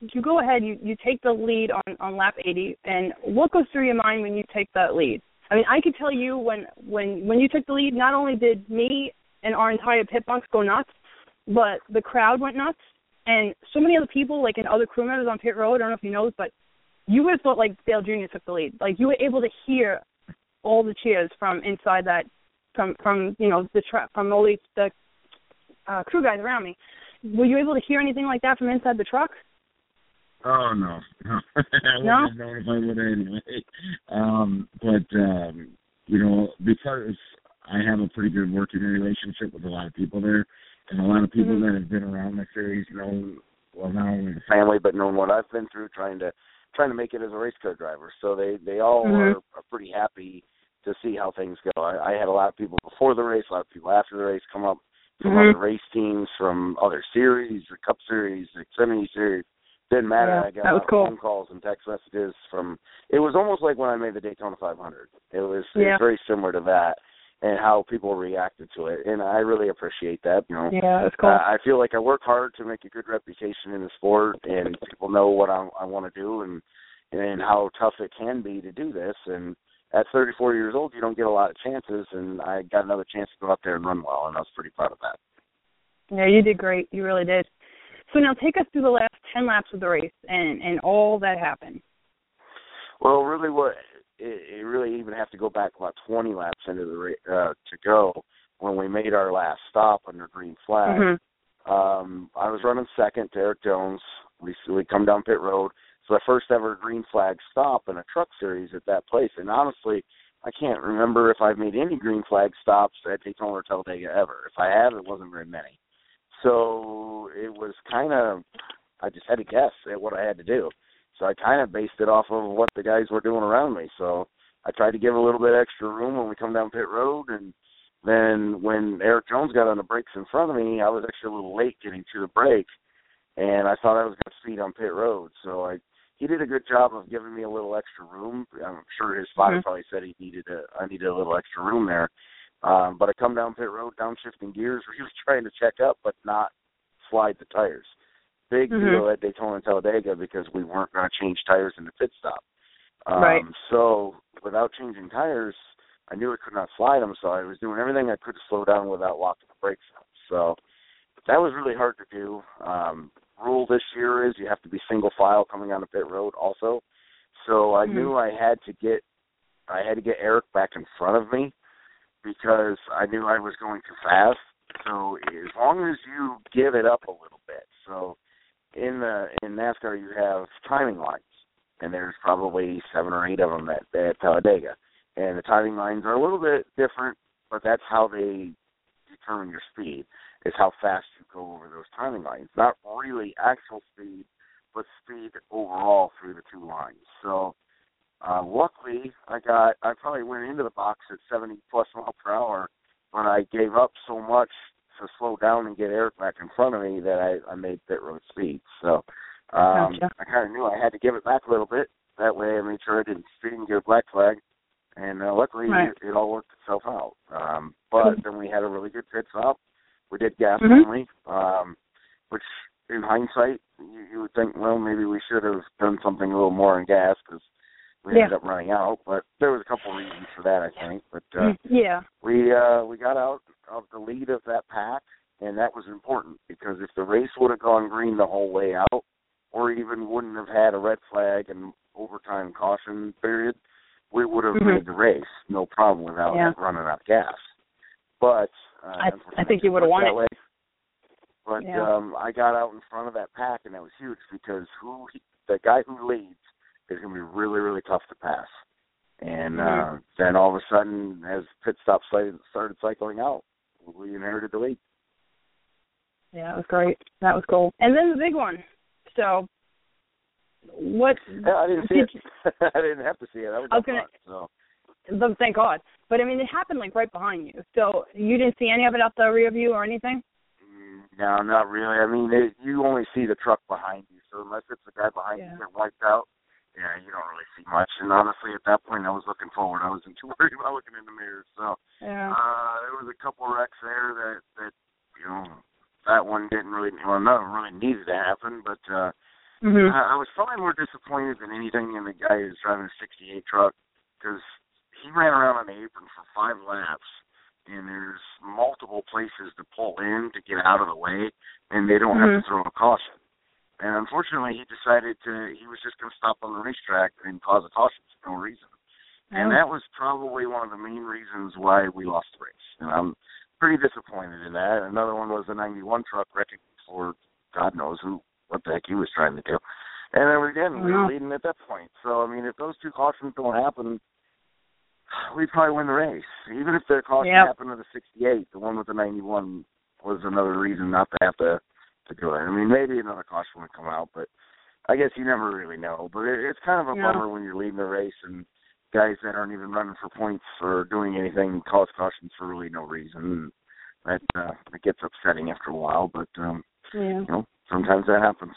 you go ahead, you, you take the lead on, on lap eighty, and what goes through your mind when you take that lead? I mean, I could tell you when, when, when you took the lead, not only did me and our entire pit box go nuts, but the crowd went nuts, and so many other people, like, and other crew members on pit road, I don't know if you know, but you would have thought, like, Dale Junior took the lead. Like, you were able to hear all the cheers from inside that, from, from you know, the tra- from all the, the uh, crew guys around me. Were you able to hear anything like that from inside the truck? Oh, no. No? I wouldn't No? have known if I would have anyway. Um, but, um, you know, because I have a pretty good working relationship with a lot of people there, and a lot of people mm-hmm. that have been around the series know, well, not only the family, but knowing what I've been through trying to trying to make it as a race car driver. So they, they all mm-hmm. are, are pretty happy to see how things go. I, I had a lot of people before the race, a lot of people after the race come up from mm-hmm. other race teams, from other series, the Cup Series, the Xfinity Series. Didn't matter. Yeah, I got that was cool. phone calls and text messages from. It was almost like when I made the Daytona five hundred. It was, yeah. it was very similar to that, and how people reacted to it. And I really appreciate that. You know, yeah, it's cool. Uh, I feel like I work hard to make a good reputation in the sport, and people know what I, I want to do, and and how tough it can be to do this. And at thirty-four years old, you don't get a lot of chances, and I got another chance to go out there and run well, and I was pretty proud of that. Yeah, you did great. You really did. So now take us through the last ten laps of the race and, and all that happened. Well, really, what it, it really even have to go back about twenty laps into the ra- uh, to go when we made our last stop under green flag. Mm-hmm. Um, I was running second to Eric Jones. We we come down pit road. So the first ever green flag stop in a truck series at that place. And honestly, I can't remember if I've made any green flag stops at Daytona or Talladega ever. If I have, it wasn't very many. So it was kind of, I just had to guess at what I had to do. So I kind of based it off of what the guys were doing around me. So I tried to give a little bit extra room when we come down pit road. And then when Eric Jones got on the brakes in front of me, I was actually a little late getting to the brake. And I thought I was going to speed on pit road. So I he did a good job of giving me a little extra room. I'm sure his spotter mm-hmm. probably said he needed a, I needed a little extra room there. Um, but I come down pit road, downshifting gears, really trying to check up, but not slide the tires. Big mm-hmm. deal at Daytona and Talladega because we weren't going to change tires in the pit stop. Um, right. So without changing tires, I knew I could not slide them, so I was doing everything I could to slow down without locking the brakes up. So that was really hard to do. Um, rule this year is you have to be single file coming on the pit road also. So I mm-hmm. knew I had to get I had to get Eric back in front of me because I knew I was going too fast. So as long as you give it up a little bit. So in the in NASCAR you have timing lines, and there's probably seven or eight of them at, at Talladega. And the timing lines are a little bit different, but that's how they determine your speed, is how fast you go over those timing lines. Not really actual speed, but speed overall through the two lines. So uh, luckily, I got I probably went into the box at seventy plus mile per hour, but I gave up so much to slow down and get Eric back in front of me that I, I made pit road speed. So um, gotcha. I kind of knew I had to give it back a little bit. That way I made sure I didn't speed and get a black flag. And uh, luckily, right. it, it all worked itself out. Um, but mm-hmm. then we had a really good pit stop. We did gas mm-hmm. only, um, which in hindsight, you, you would think, well, maybe we should have done something a little more in gas because we yeah. ended up running out. But there was a couple of reasons for that, I think. But uh, yeah, we uh, we got out of the lead of that pack, and that was important because if the race would have gone green the whole way out, or even wouldn't have had a red flag and overtime caution period, we would have mm-hmm. made the race, no problem, without yeah. running out of gas. But uh, I, I think you would have won it. Way. But yeah. um, I got out in front of that pack, and that was huge because who he, the guy who leads is going to be really, really tough to pass. And mm-hmm. uh, then all of a sudden, as pit stop started cycling out, we inherited the lead. Yeah, that was great. That was cool. And then the big one. So, what? Yeah, I didn't see did it. I didn't have to see it. I was, I was gonna, fun, so. Thank God. But I mean, it happened like right behind you. So you didn't see any of it out the rear view or anything? No, not really. I mean, it, you only see the truck behind you. So unless it's the guy behind yeah. you that wiped out, yeah, you don't really see much. And honestly, at that point, I was looking forward. I wasn't too worried about looking in the mirror. So yeah. uh, there was a couple wrecks there that, that, you know, that one didn't really, well, none really needed to happen. But uh, Mm-hmm. I, I was probably more disappointed than anything in the guy who's driving a sixty-eight truck, because he ran around on the apron for five laps, and there's multiple places to pull in to get out of the way, and they don't mm-hmm. have to throw a caution. And unfortunately, he decided to, he was just going to stop on the racetrack and cause a caution for no reason. And that was probably one of the main reasons why we lost the race. And I'm pretty disappointed in that. Another one was the ninety-one truck wrecking for God knows who, what the heck he was trying to do. And then again, we were leading at that point. So, I mean, if those two cautions don't happen, we'd probably win the race. Even if the caution yep. happened to the sixty-eight, the one with the ninety-one was another reason not to have to, to do it. I mean, maybe another caution would come out, but I guess you never really know. But it, it's kind of a yeah. bummer when you're leading the race and guys that aren't even running for points or doing anything cause cautions for really no reason. That uh, it gets upsetting after a while, but um, yeah. you know, sometimes that happens.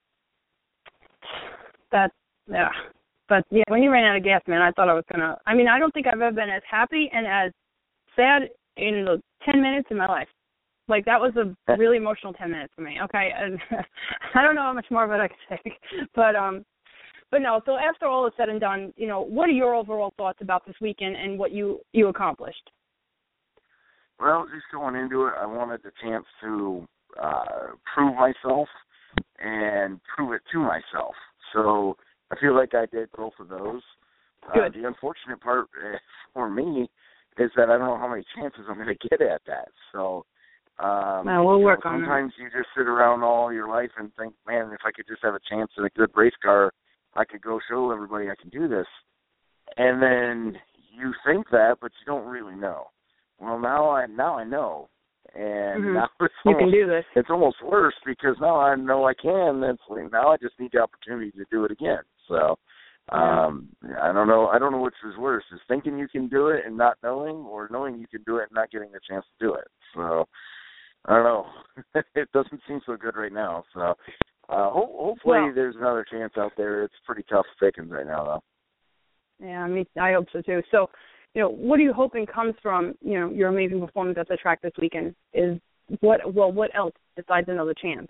That yeah, but yeah, when you ran out of gas, man, I thought I was gonna. I mean, I don't think I've ever been as happy and as sad in the ten minutes in my life. Like, that was a really emotional ten minutes for me. Okay, and I don't know how much more of it I could take, but um. But no, so after all is said and done, you know, what are your overall thoughts about this weekend and what you, you accomplished? Well, just going into it, I wanted the chance to uh, prove myself and prove it to myself. So I feel like I did both of those. Good. Uh, the unfortunate part uh, for me is that I don't know how many chances I'm going to get at that. So um, well, we'll work know, on sometimes that. You just sit around all your life and think, man, if I could just have a chance in a good race car, I could go show everybody I can do this. And then you think that, but you don't really know. Well, now I now I know. And mm-hmm. now it's you almost, can do this. It's almost worse because now I know I can. That's now I just need the opportunity to do it again. So um, I don't know. I don't know which is worse: is thinking you can do it and not knowing, or knowing you can do it and not getting the chance to do it. So I don't know. It doesn't seem so good right now. So. Uh, ho- hopefully well, there's another chance out there. It's pretty tough pickings right now, though. Yeah, I mean, I hope so, too. So, you know, what are you hoping comes from, you know, your amazing performance at the track this weekend? Is what, well, what else besides another chance?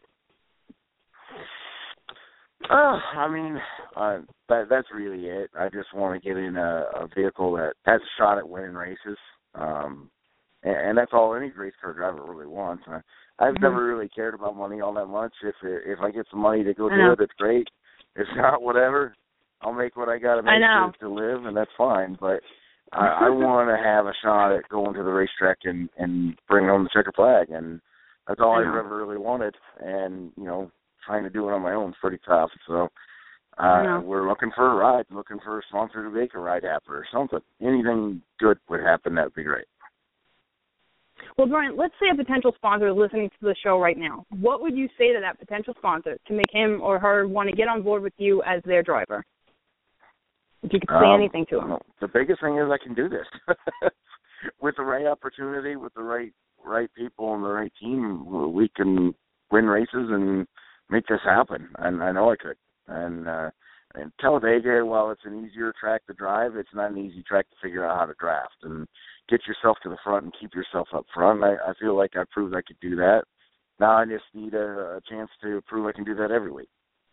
Uh, I mean, uh, that, that's really it. I just want to get in a, a vehicle that has a shot at winning races. Um, and, and that's all any race car driver really wants. I, I've mm-hmm. never really cared about money all that much. If it, if I get some money to go do it, it's great. If not, whatever. I'll make what I got to make to, to live, and that's fine. But I, I want to have a shot at going to the racetrack and, and bring home the checker flag, and that's all I've ever really wanted. And, you know, trying to do it on my own is pretty tough. So uh, we're looking for a ride, looking for a sponsor to make a ride happen or something. Anything good would happen, that would be great. Well, Brian, let's say a potential sponsor is listening to the show right now. What would you say to that potential sponsor to make him or her want to get on board with you as their driver? If you could say um, anything to them. The biggest thing is I can do this. With the right opportunity, with the right right people and the right team, we can win races and make this happen. And I know I could. And, uh, and Talladega, while it's an easier track to drive, it's not an easy track to figure out how to draft. And get yourself to the front and keep yourself up front. I, I feel like I proved I could do that. Now I just need a, a chance to prove I can do that every week.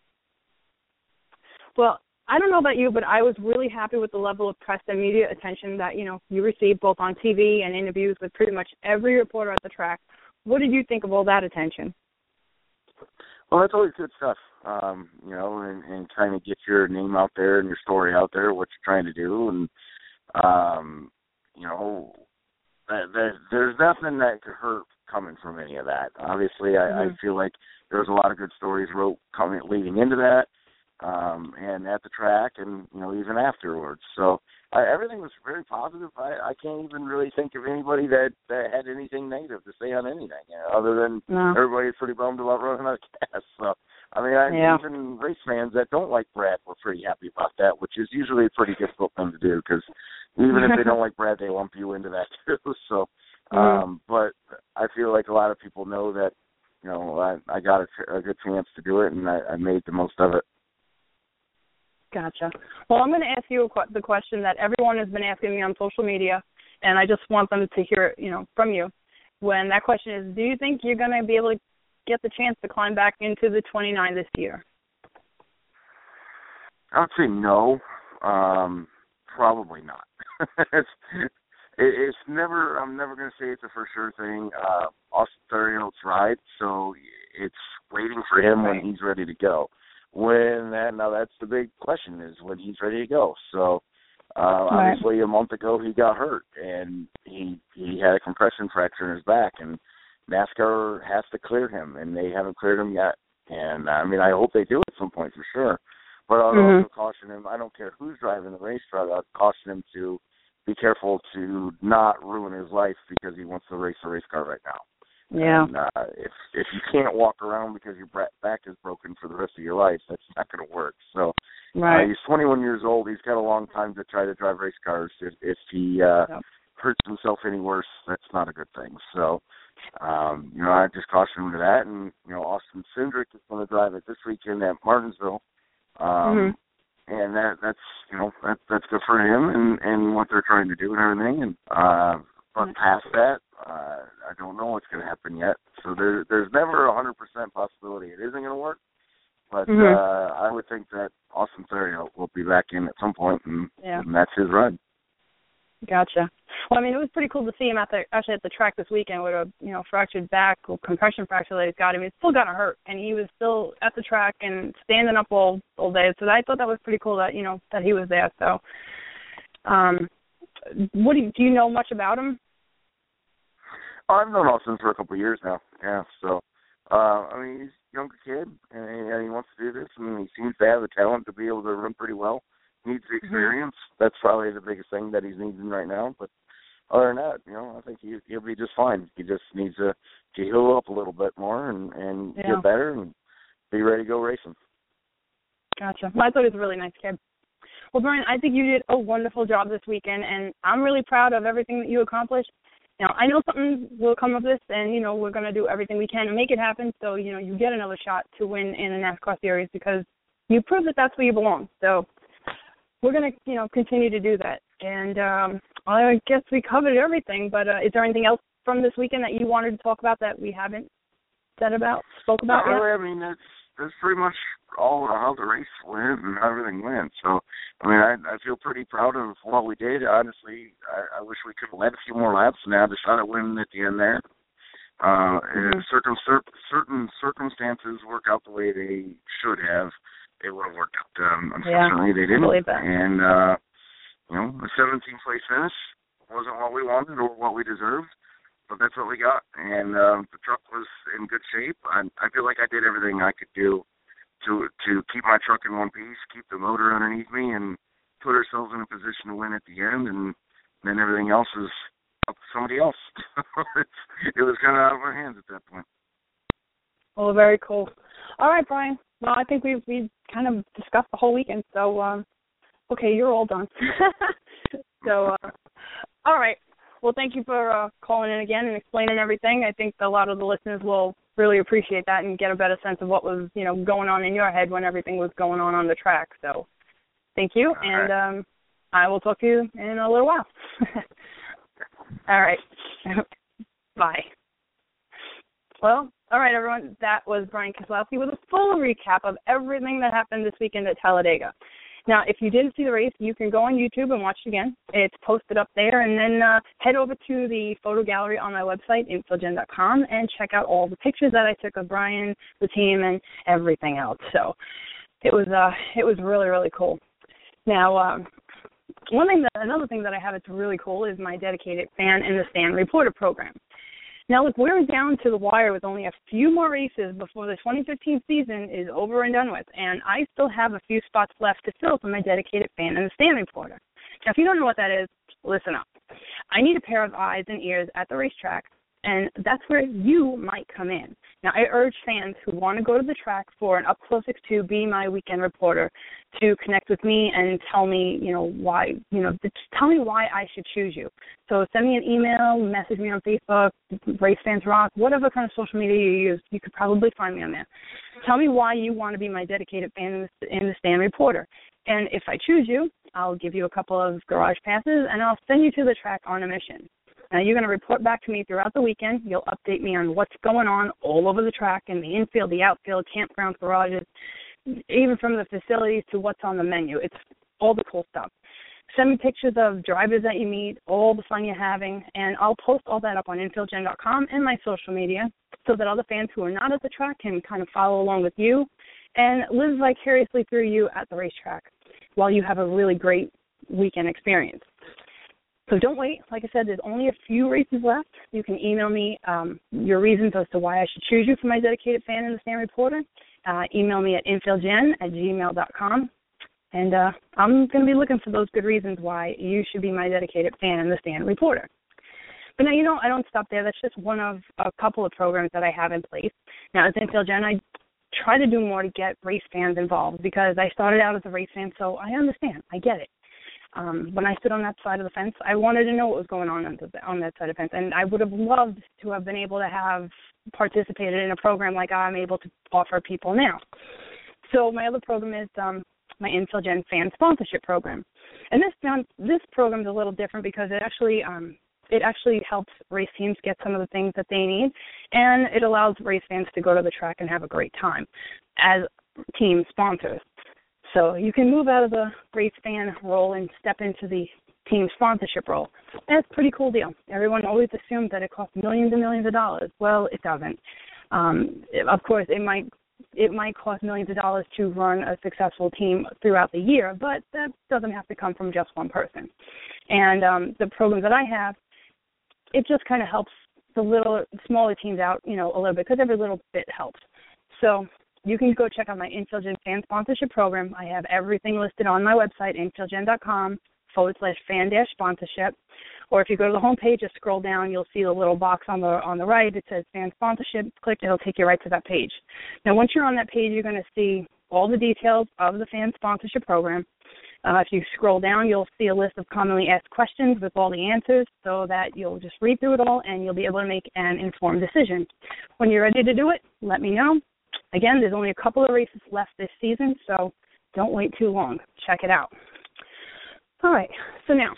Well, I don't know about you, but I was really happy with the level of press and media attention that, you know, you received both on T V and interviews with pretty much every reporter at the track. What did you think of all that attention? Well, that's always good stuff, um, you know, and, and trying to get your name out there and your story out there, what you're trying to do. And, um, you know, that, that, there's nothing that could hurt coming from any of that. Obviously, I, mm-hmm. I feel like there was a lot of good stories wrote coming leading into that. Um, and at the track and, you know, even afterwards. So uh, everything was very positive. I, I can't even really think of anybody that, that had anything negative to say on anything, you know, other than no. everybody's pretty bummed about running out of gas. So, I mean, I, yeah. even race fans that don't like Brad were pretty happy about that, which is usually a pretty difficult thing to do because even if they don't like Brad, they lump you into that too. So, um, mm. but I feel like a lot of people know that, you know, I, I got a, a good chance to do it and I, I made the most of it. Gotcha. Well, I'm going to ask you a qu- the question that everyone has been asking me on social media, and I just want them to hear it, you know, from you. When that question is, do you think you're going to be able to get the chance to climb back into the twenty-nine this year? I would say no. Um, probably not. it's, it, it's never. I'm never going to say it's a for sure thing. Uh, Austin Theriault's right, so it's waiting for him right. when he's ready to go. When that now that's the big question is when he's ready to go. So uh, right. obviously a month ago he got hurt and he he had a compression fracture in his back, and NASCAR has to clear him, and they haven't cleared him yet. And I mean I hope they do at some point for sure. But I'll mm-hmm. also caution him. I don't care who's driving the race truck. I'll caution him to be careful to not ruin his life because he wants to race a race car right now. Yeah. And, uh, if if you can't walk around because your back is broken for the rest of your life, that's not going to work. So right. uh, he's twenty-one years old. He's got a long time to try to drive race cars. If, if he uh, yep. hurts himself any worse, that's not a good thing. So, um, you know, I just caution him to that. And, you know, Austin Cindric is going to drive it this weekend at Martinsville. Um, mm-hmm. And that that's, you know, that, that's good for him and, and what they're trying to do and everything. And uh, But past that, uh, I don't know what's going to happen yet. So there, there's never a one hundred percent possibility it isn't going to work. But mm-hmm. uh, I would think that Austin Theriault will be back in at some point, and, yeah. and that's his run. Gotcha. Well, I mean, it was pretty cool to see him at the actually at the track this weekend with a you know fractured back or compression fracture that he's got. I mean, he's still gotten hurt, and he was still at the track and standing up all all day. So I thought that was pretty cool that you know that he was there. So, um, what do you, do you know much about him? I've known Austin for a couple of years now. Yeah, so uh, I mean, he's a younger kid, and he, and he wants to do this. I mean, he seems to have the talent to be able to run pretty well. Needs the experience. Mm-hmm. That's probably the biggest thing that he's needing right now. But other than that, you know, I think he, he'll be just fine. He just needs to, to heal up a little bit more and, and yeah. get better and be ready to go racing. Gotcha. Well, I thought he was a really nice kid. Well, Brian, I think you did a wonderful job this weekend, and I'm really proud of everything that you accomplished. Now, I know something will come of this, and, you know, we're going to do everything we can to make it happen so, you know, you get another shot to win in the NASCAR series because you prove that that's where you belong. So we're going to, you know, continue to do that. And um, I guess we covered everything, but uh, is there anything else from this weekend that you wanted to talk about that we haven't said about, spoke about Not yet? really. I mean, that's, that's pretty much all how the race went and how everything went. So, I mean, I, I feel pretty proud of what we did. Honestly, I, I wish we could have led a few more laps and had a shot at winning at the end there. Uh, mm-hmm. If certain, certain circumstances work out the way they should have, it would have worked out. Um, unfortunately, yeah, they didn't. I believe that. And, uh, you know, a seventeenth place finish wasn't what we wanted or what we deserved, but that's what we got. And uh, the truck was in good shape. I, I feel like I did everything I could do to to keep my truck in one piece, keep the motor underneath me, and put ourselves in a position to win at the end. And then everything else is up to somebody else. It was kind of out of our hands at that point. Well, very cool. All right, Brian. Well, I think we've, we've kind of discussed the whole weekend. So, um, okay, you're all done. so, uh, all right. Well, thank you for uh, calling in again and explaining everything. I think a lot of the listeners will really appreciate that and get a better sense of what was, you know, going on in your head when everything was going on on the track. So, thank you, all and right. um, I will talk to you in a little while. All right. Bye. Well, all right, everyone. That was Brian Keselowski with a full recap of everything that happened this weekend at Talladega. Now, if you didn't see the race, you can go on YouTube and watch it again. It's posted up there, and then uh, head over to the photo gallery on my website, infogen dot com, and check out all the pictures that I took of Brian, the team, and everything else. So it was uh, it was really, really cool. Now, um, one thing that another thing that I have that's really cool is my dedicated fan in the stand reporter program. Now, look, we're down to the wire with only a few more races before the twenty fifteen season is over and done with, and I still have a few spots left to fill for my dedicated fan and the stand reporter. Now, if you don't know what that is, listen up. I need a pair of eyes and ears at the racetrack, and that's where you might come in. Now, I urge fans who want to go to the track for an up-close to be my weekend reporter to connect with me and tell me, you know, why, you know, tell me why I should choose you. So send me an email, message me on Facebook, Race Fans Rock, whatever kind of social media you use, you could probably find me on there. Tell me why you want to be my dedicated fan in the, in the stand reporter. And if I choose you, I'll give you a couple of garage passes, and I'll send you to the track on a mission. Now, you're going to report back to me throughout the weekend. You'll update me on what's going on all over the track, in the infield, the outfield, campgrounds, garages, even from the facilities to what's on the menu. It's all the cool stuff. Send me pictures of drivers that you meet, all the fun you're having, and I'll post all that up on infield gen dot com and my social media so that other fans who are not at the track can kind of follow along with you and live vicariously through you at the racetrack while you have a really great weekend experience. So don't wait. Like I said, there's only a few races left. You can email me um, your reasons as to why I should choose you for my dedicated fan in the stand reporter. Uh, email me at infieldgen at gmail dot com. And uh, I'm going to be looking for those good reasons why you should be my dedicated fan in the stand reporter. But now, you know, I don't stop there. That's just one of a couple of programs that I have in place. Now, as Infield Gen, I try to do more to get race fans involved because I started out as a race fan, so I understand. I get it. Um, when I stood on that side of the fence, I wanted to know what was going on on, the, on that side of the fence, and I would have loved to have been able to have participated in a program like I'm able to offer people now. So my other program is um, my Infield Gen fan sponsorship program, and this this program is a little different because it actually um, it actually helps race teams get some of the things that they need, and it allows race fans to go to the track and have a great time as team sponsors. So you can move out of the race fan role and step into the team sponsorship role. And it's a pretty cool deal. Everyone always assumes that it costs millions and millions of dollars. Well, it doesn't. Um, it, of course, it might it might cost millions of dollars to run a successful team throughout the year, but that doesn't have to come from just one person. And um, the program that I have, it just kind of helps the little smaller teams out, you know, a little bit because every little bit helps. So you can go check out my Infield Gen fan sponsorship program. I have everything listed on my website, infield gen dot com forward slash fan dash sponsorship. Or if you go to the homepage, just scroll down, you'll see the little box on the on the right. It says fan sponsorship. Click, it'll take you right to that page. Now, once you're on that page, you're going to see all the details of the fan sponsorship program. Uh, if you scroll down, you'll see a list of commonly asked questions with all the answers so that you'll just read through it all and you'll be able to make an informed decision. When you're ready to do it, let me know. Again, there's only a couple of races left this season, so don't wait too long. Check it out. All right, so now,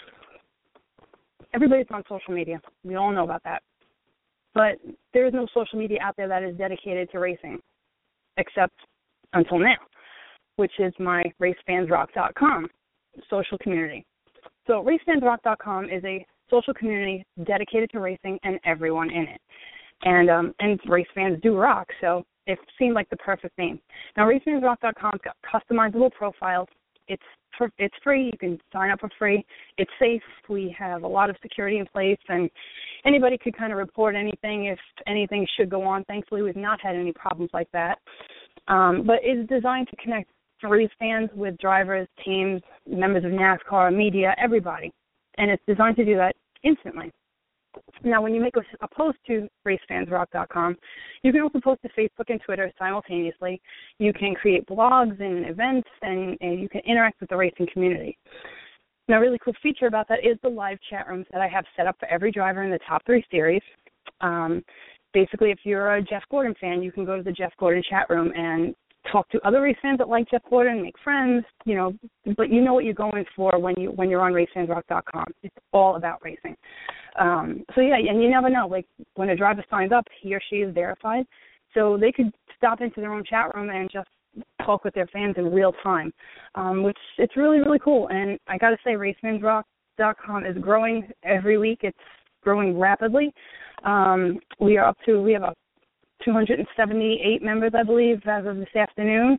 everybody's on social media. We all know about that. But there is no social media out there that is dedicated to racing, except until now, which is my race fans rock dot com social community. So race fans rock dot com is a social community dedicated to racing and everyone in it. And um, and Race Fans Do Rock, so it seemed like the perfect name. Now, race fans rock dot com's got customizable profiles. It's for, it's free. You can sign up for free. It's safe. We have a lot of security in place, and anybody could kind of report anything if anything should go on. Thankfully, we've not had any problems like that. Um, but it's designed to connect race fans with drivers, teams, members of NASCAR, media, everybody. And it's designed to do that instantly. Now, when you make a, a post to race fans rock dot com, you can also post to Facebook and Twitter simultaneously. You can create blogs and events, and, and you can interact with the racing community. Now, a really cool feature about that is the live chat rooms that I have set up for every driver in the top three series. Um, basically, if you're a Jeff Gordon fan, you can go to the Jeff Gordon chat room and talk to other race fans that like Jeff Gordon, make friends, you know, but you know what you're going for when, you, when you're on race fans rock dot com. It's all about racing. Um, so, yeah, and you never know. Like, when a driver signs up, he or she is verified. So they could stop into their own chat room and just talk with their fans in real time, um, which it's really, really cool. And I got to say, race fans rock dot com is growing every week. It's growing rapidly. Um, we are up to, we have a two hundred seventy-eight members, I believe, as of this afternoon.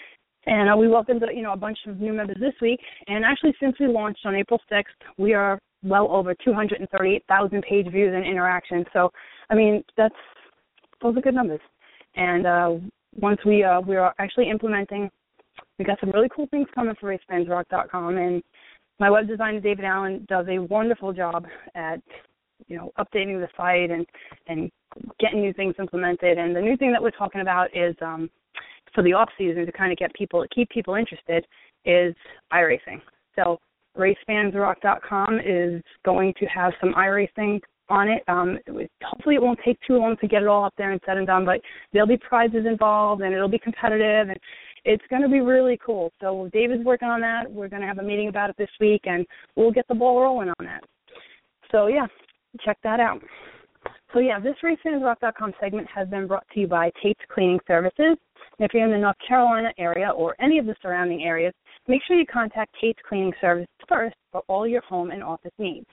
And uh, we welcomed, you know, a bunch of new members this week. And actually, since we launched on April sixth, we are well over two hundred thirty-eight thousand page views and interactions. So, I mean, that's those are good numbers. And uh, once we uh, we are actually implementing, we got some really cool things coming for race fans rock dot com. And my web designer, David Allen, does a wonderful job at, you know, updating the site and, and getting new things implemented. And the new thing that we're talking about is um, for the off season to kind of get people, keep people interested, is iRacing. So race fans rock dot com is going to have some iRacing on it. Um, it. Hopefully it won't take too long to get it all up there and said and done, but there'll be prizes involved and it'll be competitive, and it's going to be really cool. So David's working on that. We're going to have a meeting about it this week, and we'll get the ball rolling on that. So, yeah, check that out. So, yeah, this race fans rock dot com segment has been brought to you by Tate's Cleaning Services. If you're in the North Carolina area or any of the surrounding areas, make sure you contact Tate's Cleaning Service first for all your home and office needs.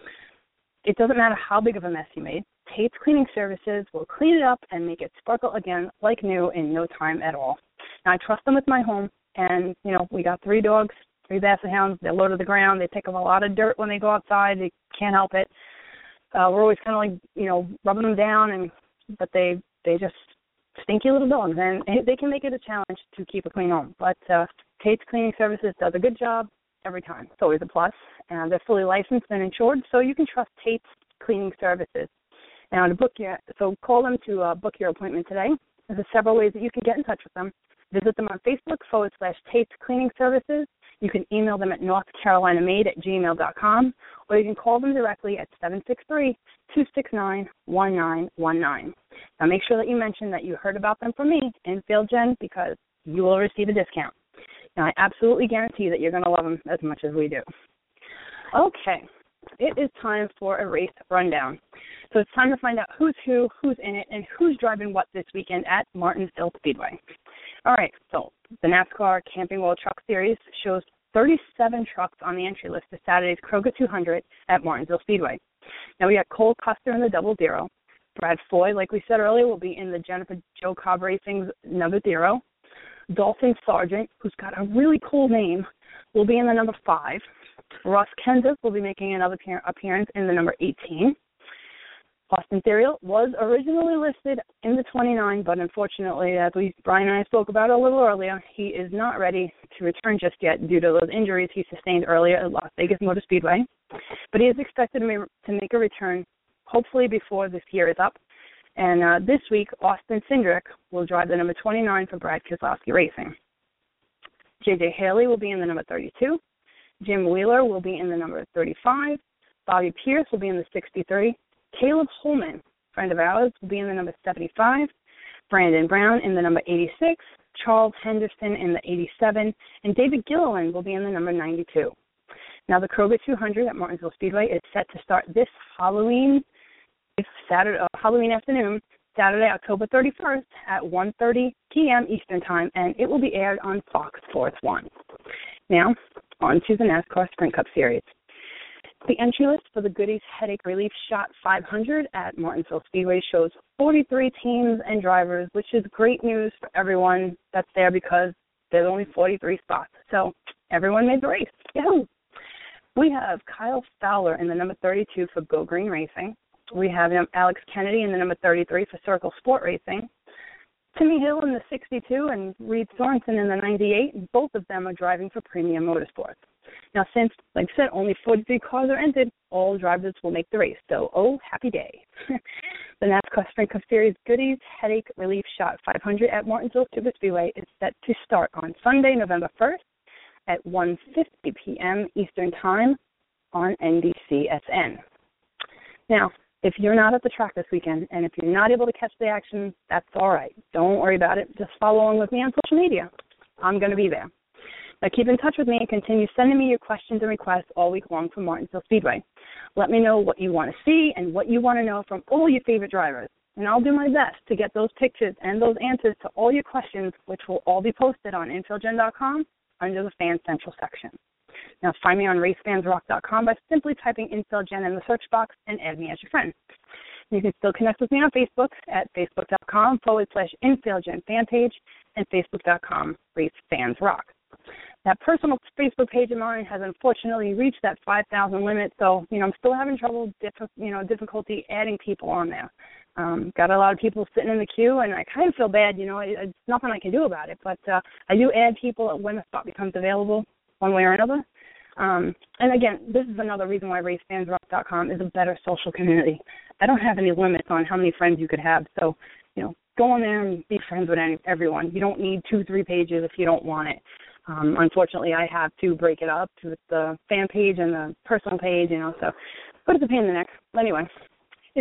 It doesn't matter how big of a mess you made. Tate's Cleaning Services will clean it up and make it sparkle again like new in no time at all. Now, I trust them with my home, and, you know, we got three dogs, three basset hounds. They're low to the ground. They pick up a lot of dirt when they go outside. They can't help it. Uh, we're always kind of like, you know, rubbing them down, and but they, they just stinky little dogs, and they can make it a challenge to keep a clean home. But uh, Tate's Cleaning Services does a good job every time. It's always a plus. And they're fully licensed and insured, so you can trust Tate's Cleaning Services. Now, to book your, so call them to uh, book your appointment today. There's several ways that you can get in touch with them. Visit them on Facebook, forward slash Tate's Cleaning Services. You can email them at northcarolinamade at gmail dot com, or you can call them directly at seven six three, two six nine, one nine one nine. Now, make sure that you mention that you heard about them from me, Infield Jen, because you will receive a discount. Now, I absolutely guarantee that you're going to love them as much as we do. Okay, it is time for a race rundown. So it's time to find out who's who, who's in it, and who's driving what this weekend at Martinsville Speedway. All right, so the NASCAR Camping World Truck Series shows thirty-seven trucks on the entry list for Saturday's Kroger two hundred at Martinsville Speedway. Now, we got Cole Custer in the Double Zero. Brad Foy, like we said earlier, will be in the Jennifer Jo Cobb Racing's Number Zero. Dalton Sargent, who's got a really cool name, will be in the Number Five. Ross Kenseth will be making another appearance in the Number eighteen. Austin Theriault was originally listed in the twenty-nine, but unfortunately, as we Brian and I spoke about a little earlier, he is not ready to return just yet due to those injuries he sustained earlier at Las Vegas Motor Speedway. But he is expected to make a return, hopefully before this year is up. And uh, this week, Austin Cindric will drive the Number twenty-nine for Brad Keselowski Racing. J J Haley will be in the Number thirty-two. Jim Wheeler will be in the Number thirty-five. Bobby Pierce will be in the sixty-three. Caleb Holman, friend of ours, will be in the Number seventy-five. Brandon Brown in the Number eighty-six. Charles Henderson in the eighty-seven. And David Gilliland will be in the Number ninety-two. Now, the Kroger two hundred at Martinsville Speedway is set to start this Halloween Saturday, uh, Halloween afternoon, Saturday, October thirty-first at one thirty p.m. Eastern Time, and it will be aired on Fox Sports one. Now, on to the NASCAR Sprint Cup Series. The entry list for the Goodies Headache Relief Shot five hundred at Martinsville Speedway shows forty-three teams and drivers, which is great news for everyone that's there because there's only forty-three spots. So everyone made the race. Yahoo! We have Kyle Fowler in the Number thirty-two for Go Green Racing. We have Alex Kennedy in the Number thirty-three for Circle Sport Racing. Timmy Hill in the sixty-two and Reed Sorensen in the ninety-eight. Both of them are driving for Premium Motorsports. Now, since, like I said, only forty-three cars are entered, all drivers will make the race. So, oh, happy day. The NASCAR Sprint Cup Series Goodies Headache Relief Shot five hundred at Martinsville Superspeedway is set to start on Sunday, November first at one fifty p.m. Eastern Time on N B C S N. Now, if you're not at the track this weekend and if you're not able to catch the action, that's all right. Don't worry about it. Just follow along with me on social media. I'm going to be there. Now, keep in touch with me and continue sending me your questions and requests all week long from Martinsville Speedway. Let me know what you want to see and what you want to know from all your favorite drivers. And I'll do my best to get those pictures and those answers to all your questions, which will all be posted on infield gen dot com under the Fan Central section. Now, find me on race fans rock dot com by simply typing InfieldGen in the search box and add me as your friend. You can still connect with me on Facebook at facebook.com forward slash InfieldGen fan page and facebook.com race fans rock. That personal Facebook page of mine has unfortunately reached that five thousand limit, so, you know, I'm still having trouble, diff- you know, difficulty adding people on there. Um, got a lot of people sitting in the queue, and I kind of feel bad, you know, it, it's nothing I can do about it, but uh, I do add people when the spot becomes available one way or another. Um, and again, this is another reason why race fans rock dot com is a better social community. I don't have any limits on how many friends you could have, so, you know, go on there and be friends with any, everyone. You don't need two, three pages if you don't want it. Um, unfortunately, I have to break it up with the fan page and the personal page, you know, so, but it's a pain in the neck. Anyway, if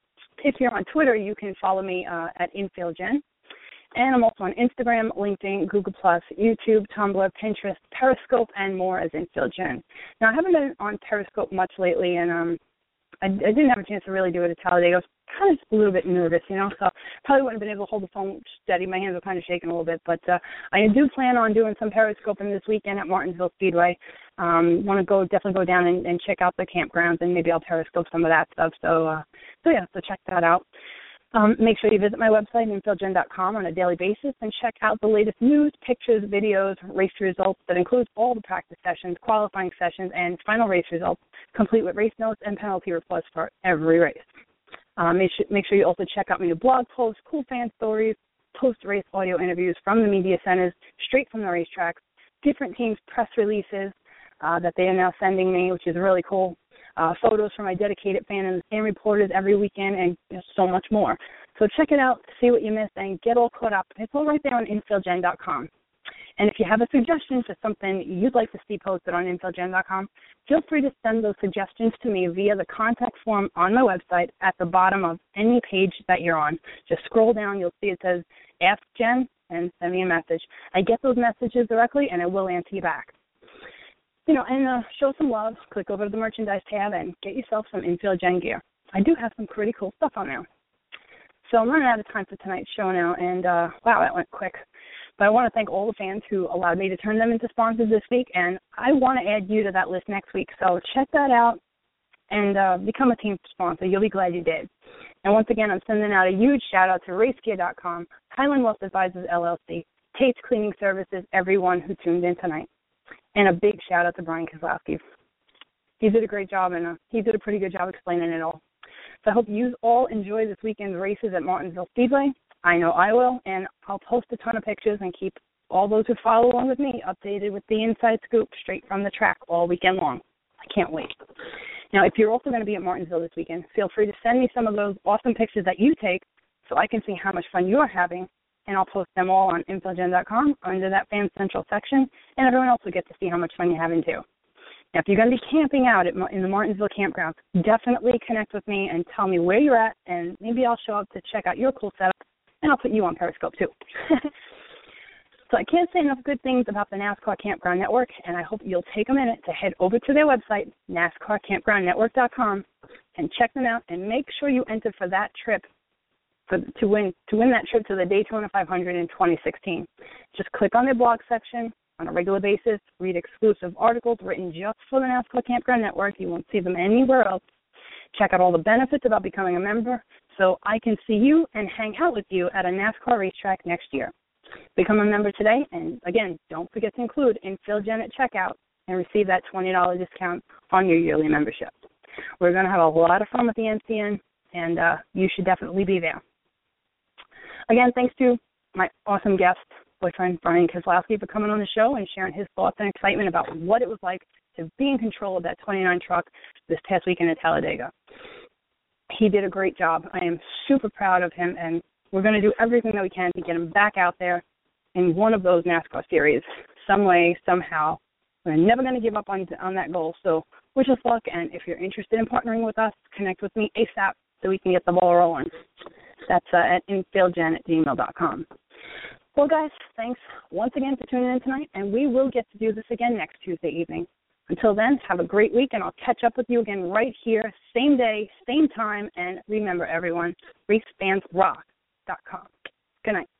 if you're on Twitter, you can follow me uh, at InfieldGen. And I'm also on Instagram, LinkedIn, Google plus, YouTube, Tumblr, Pinterest, Periscope, and more as InfieldGen. Now, I haven't been on Periscope much lately, and um, I, I didn't have a chance to really do it at Talladega. I was kind of just a little bit nervous, you know, so probably wouldn't have been able to hold the phone steady. My hands were kind of shaking a little bit, but uh, I do plan on doing some periscoping this weekend at Martinsville Speedway. Um, want to go definitely go down and, and check out the campgrounds, and maybe I'll periscope some of that stuff. So, uh, so yeah, so check that out. Um, make sure you visit my website, infield gen dot com, on a daily basis and check out the latest news, pictures, videos, race results that includes all the practice sessions, qualifying sessions, and final race results, complete with race notes and penalty reports for every race. Um, make, sure, make sure you also check out my new blog posts, cool fan stories, post-race audio interviews from the media centers, straight from the racetracks, different teams' press releases uh, that they are now sending me, which is really cool. Uh, photos from my dedicated fans and reporters every weekend, and you know, so much more. So check it out, see what you missed, and get all caught up. It's all right there on infield gen dot com. And if you have a suggestion for something you'd like to see posted on infield gen dot com, feel free to send those suggestions to me via the contact form on my website at the bottom of any page that you're on. Just scroll down, you'll see it says Ask Jen, and send me a message. I get those messages directly, and I will answer you back. You know, and uh, show some love. Click over to the merchandise tab and get yourself some Infield Gen gear. I do have some pretty cool stuff on there. So I'm running out of time for tonight's show now, and uh, wow, that went quick. But I want to thank all the fans who allowed me to turn them into sponsors this week, and I want to add you to that list next week. So check that out and uh, become a team sponsor. You'll be glad you did. And once again, I'm sending out a huge shout-out to race gear dot com, Highland Wealth Advisors, L L C, Tate's Cleaning Services, everyone who tuned in tonight. And a big shout-out to Brian Kozlowski. He did a great job, and uh, he did a pretty good job explaining it all. So I hope you all enjoy this weekend's races at Martinsville Speedway. I know I will, and I'll post a ton of pictures and keep all those who follow along with me updated with the inside scoop straight from the track all weekend long. I can't wait. Now, if you're also going to be at Martinsville this weekend, feel free to send me some of those awesome pictures that you take so I can see how much fun you're having, and I'll post them all on infield gen dot com under that Fan Central section, and everyone else will get to see how much fun you're having too. Now, if you're going to be camping out at, in the Martinsville campgrounds, definitely connect with me and tell me where you're at, and maybe I'll show up to check out your cool setup, and I'll put you on Periscope too. So I can't say enough good things about the NASCAR Campground Network, and I hope you'll take a minute to head over to their website, NASCAR Campground Network dot com, and check them out, and make sure you enter for that trip for, to win to win that trip to the Daytona five hundred in twenty sixteen. Just click on their blog section on a regular basis, read exclusive articles written just for the NASCAR Campground Network. You won't see them anywhere else. Check out all the benefits about becoming a member so I can see you and hang out with you at a NASCAR racetrack next year. Become a member today, and again, don't forget to include Infield Gen at checkout and receive that twenty dollars discount on your yearly membership. We're going to have a lot of fun with the N C N, and uh, you should definitely be there. Again, thanks to my awesome guest, boyfriend Brian Kozlowski, for coming on the show and sharing his thoughts and excitement about what it was like to be in control of that twenty-nine truck this past weekend at Talladega. He did a great job. I am super proud of him, and we're going to do everything that we can to get him back out there in one of those NASCAR series, some way, somehow. We're never going to give up on on that goal. So wish us luck, and if you're interested in partnering with us, connect with me ASAP so we can get the ball rolling. That's uh, at infieldgen at gmail dot com. Well, guys, thanks once again for tuning in tonight, and we will get to do this again next Tuesday evening. Until then, have a great week, and I'll catch up with you again right here, same day, same time, and remember, everyone, race fans rock dot com. Good night.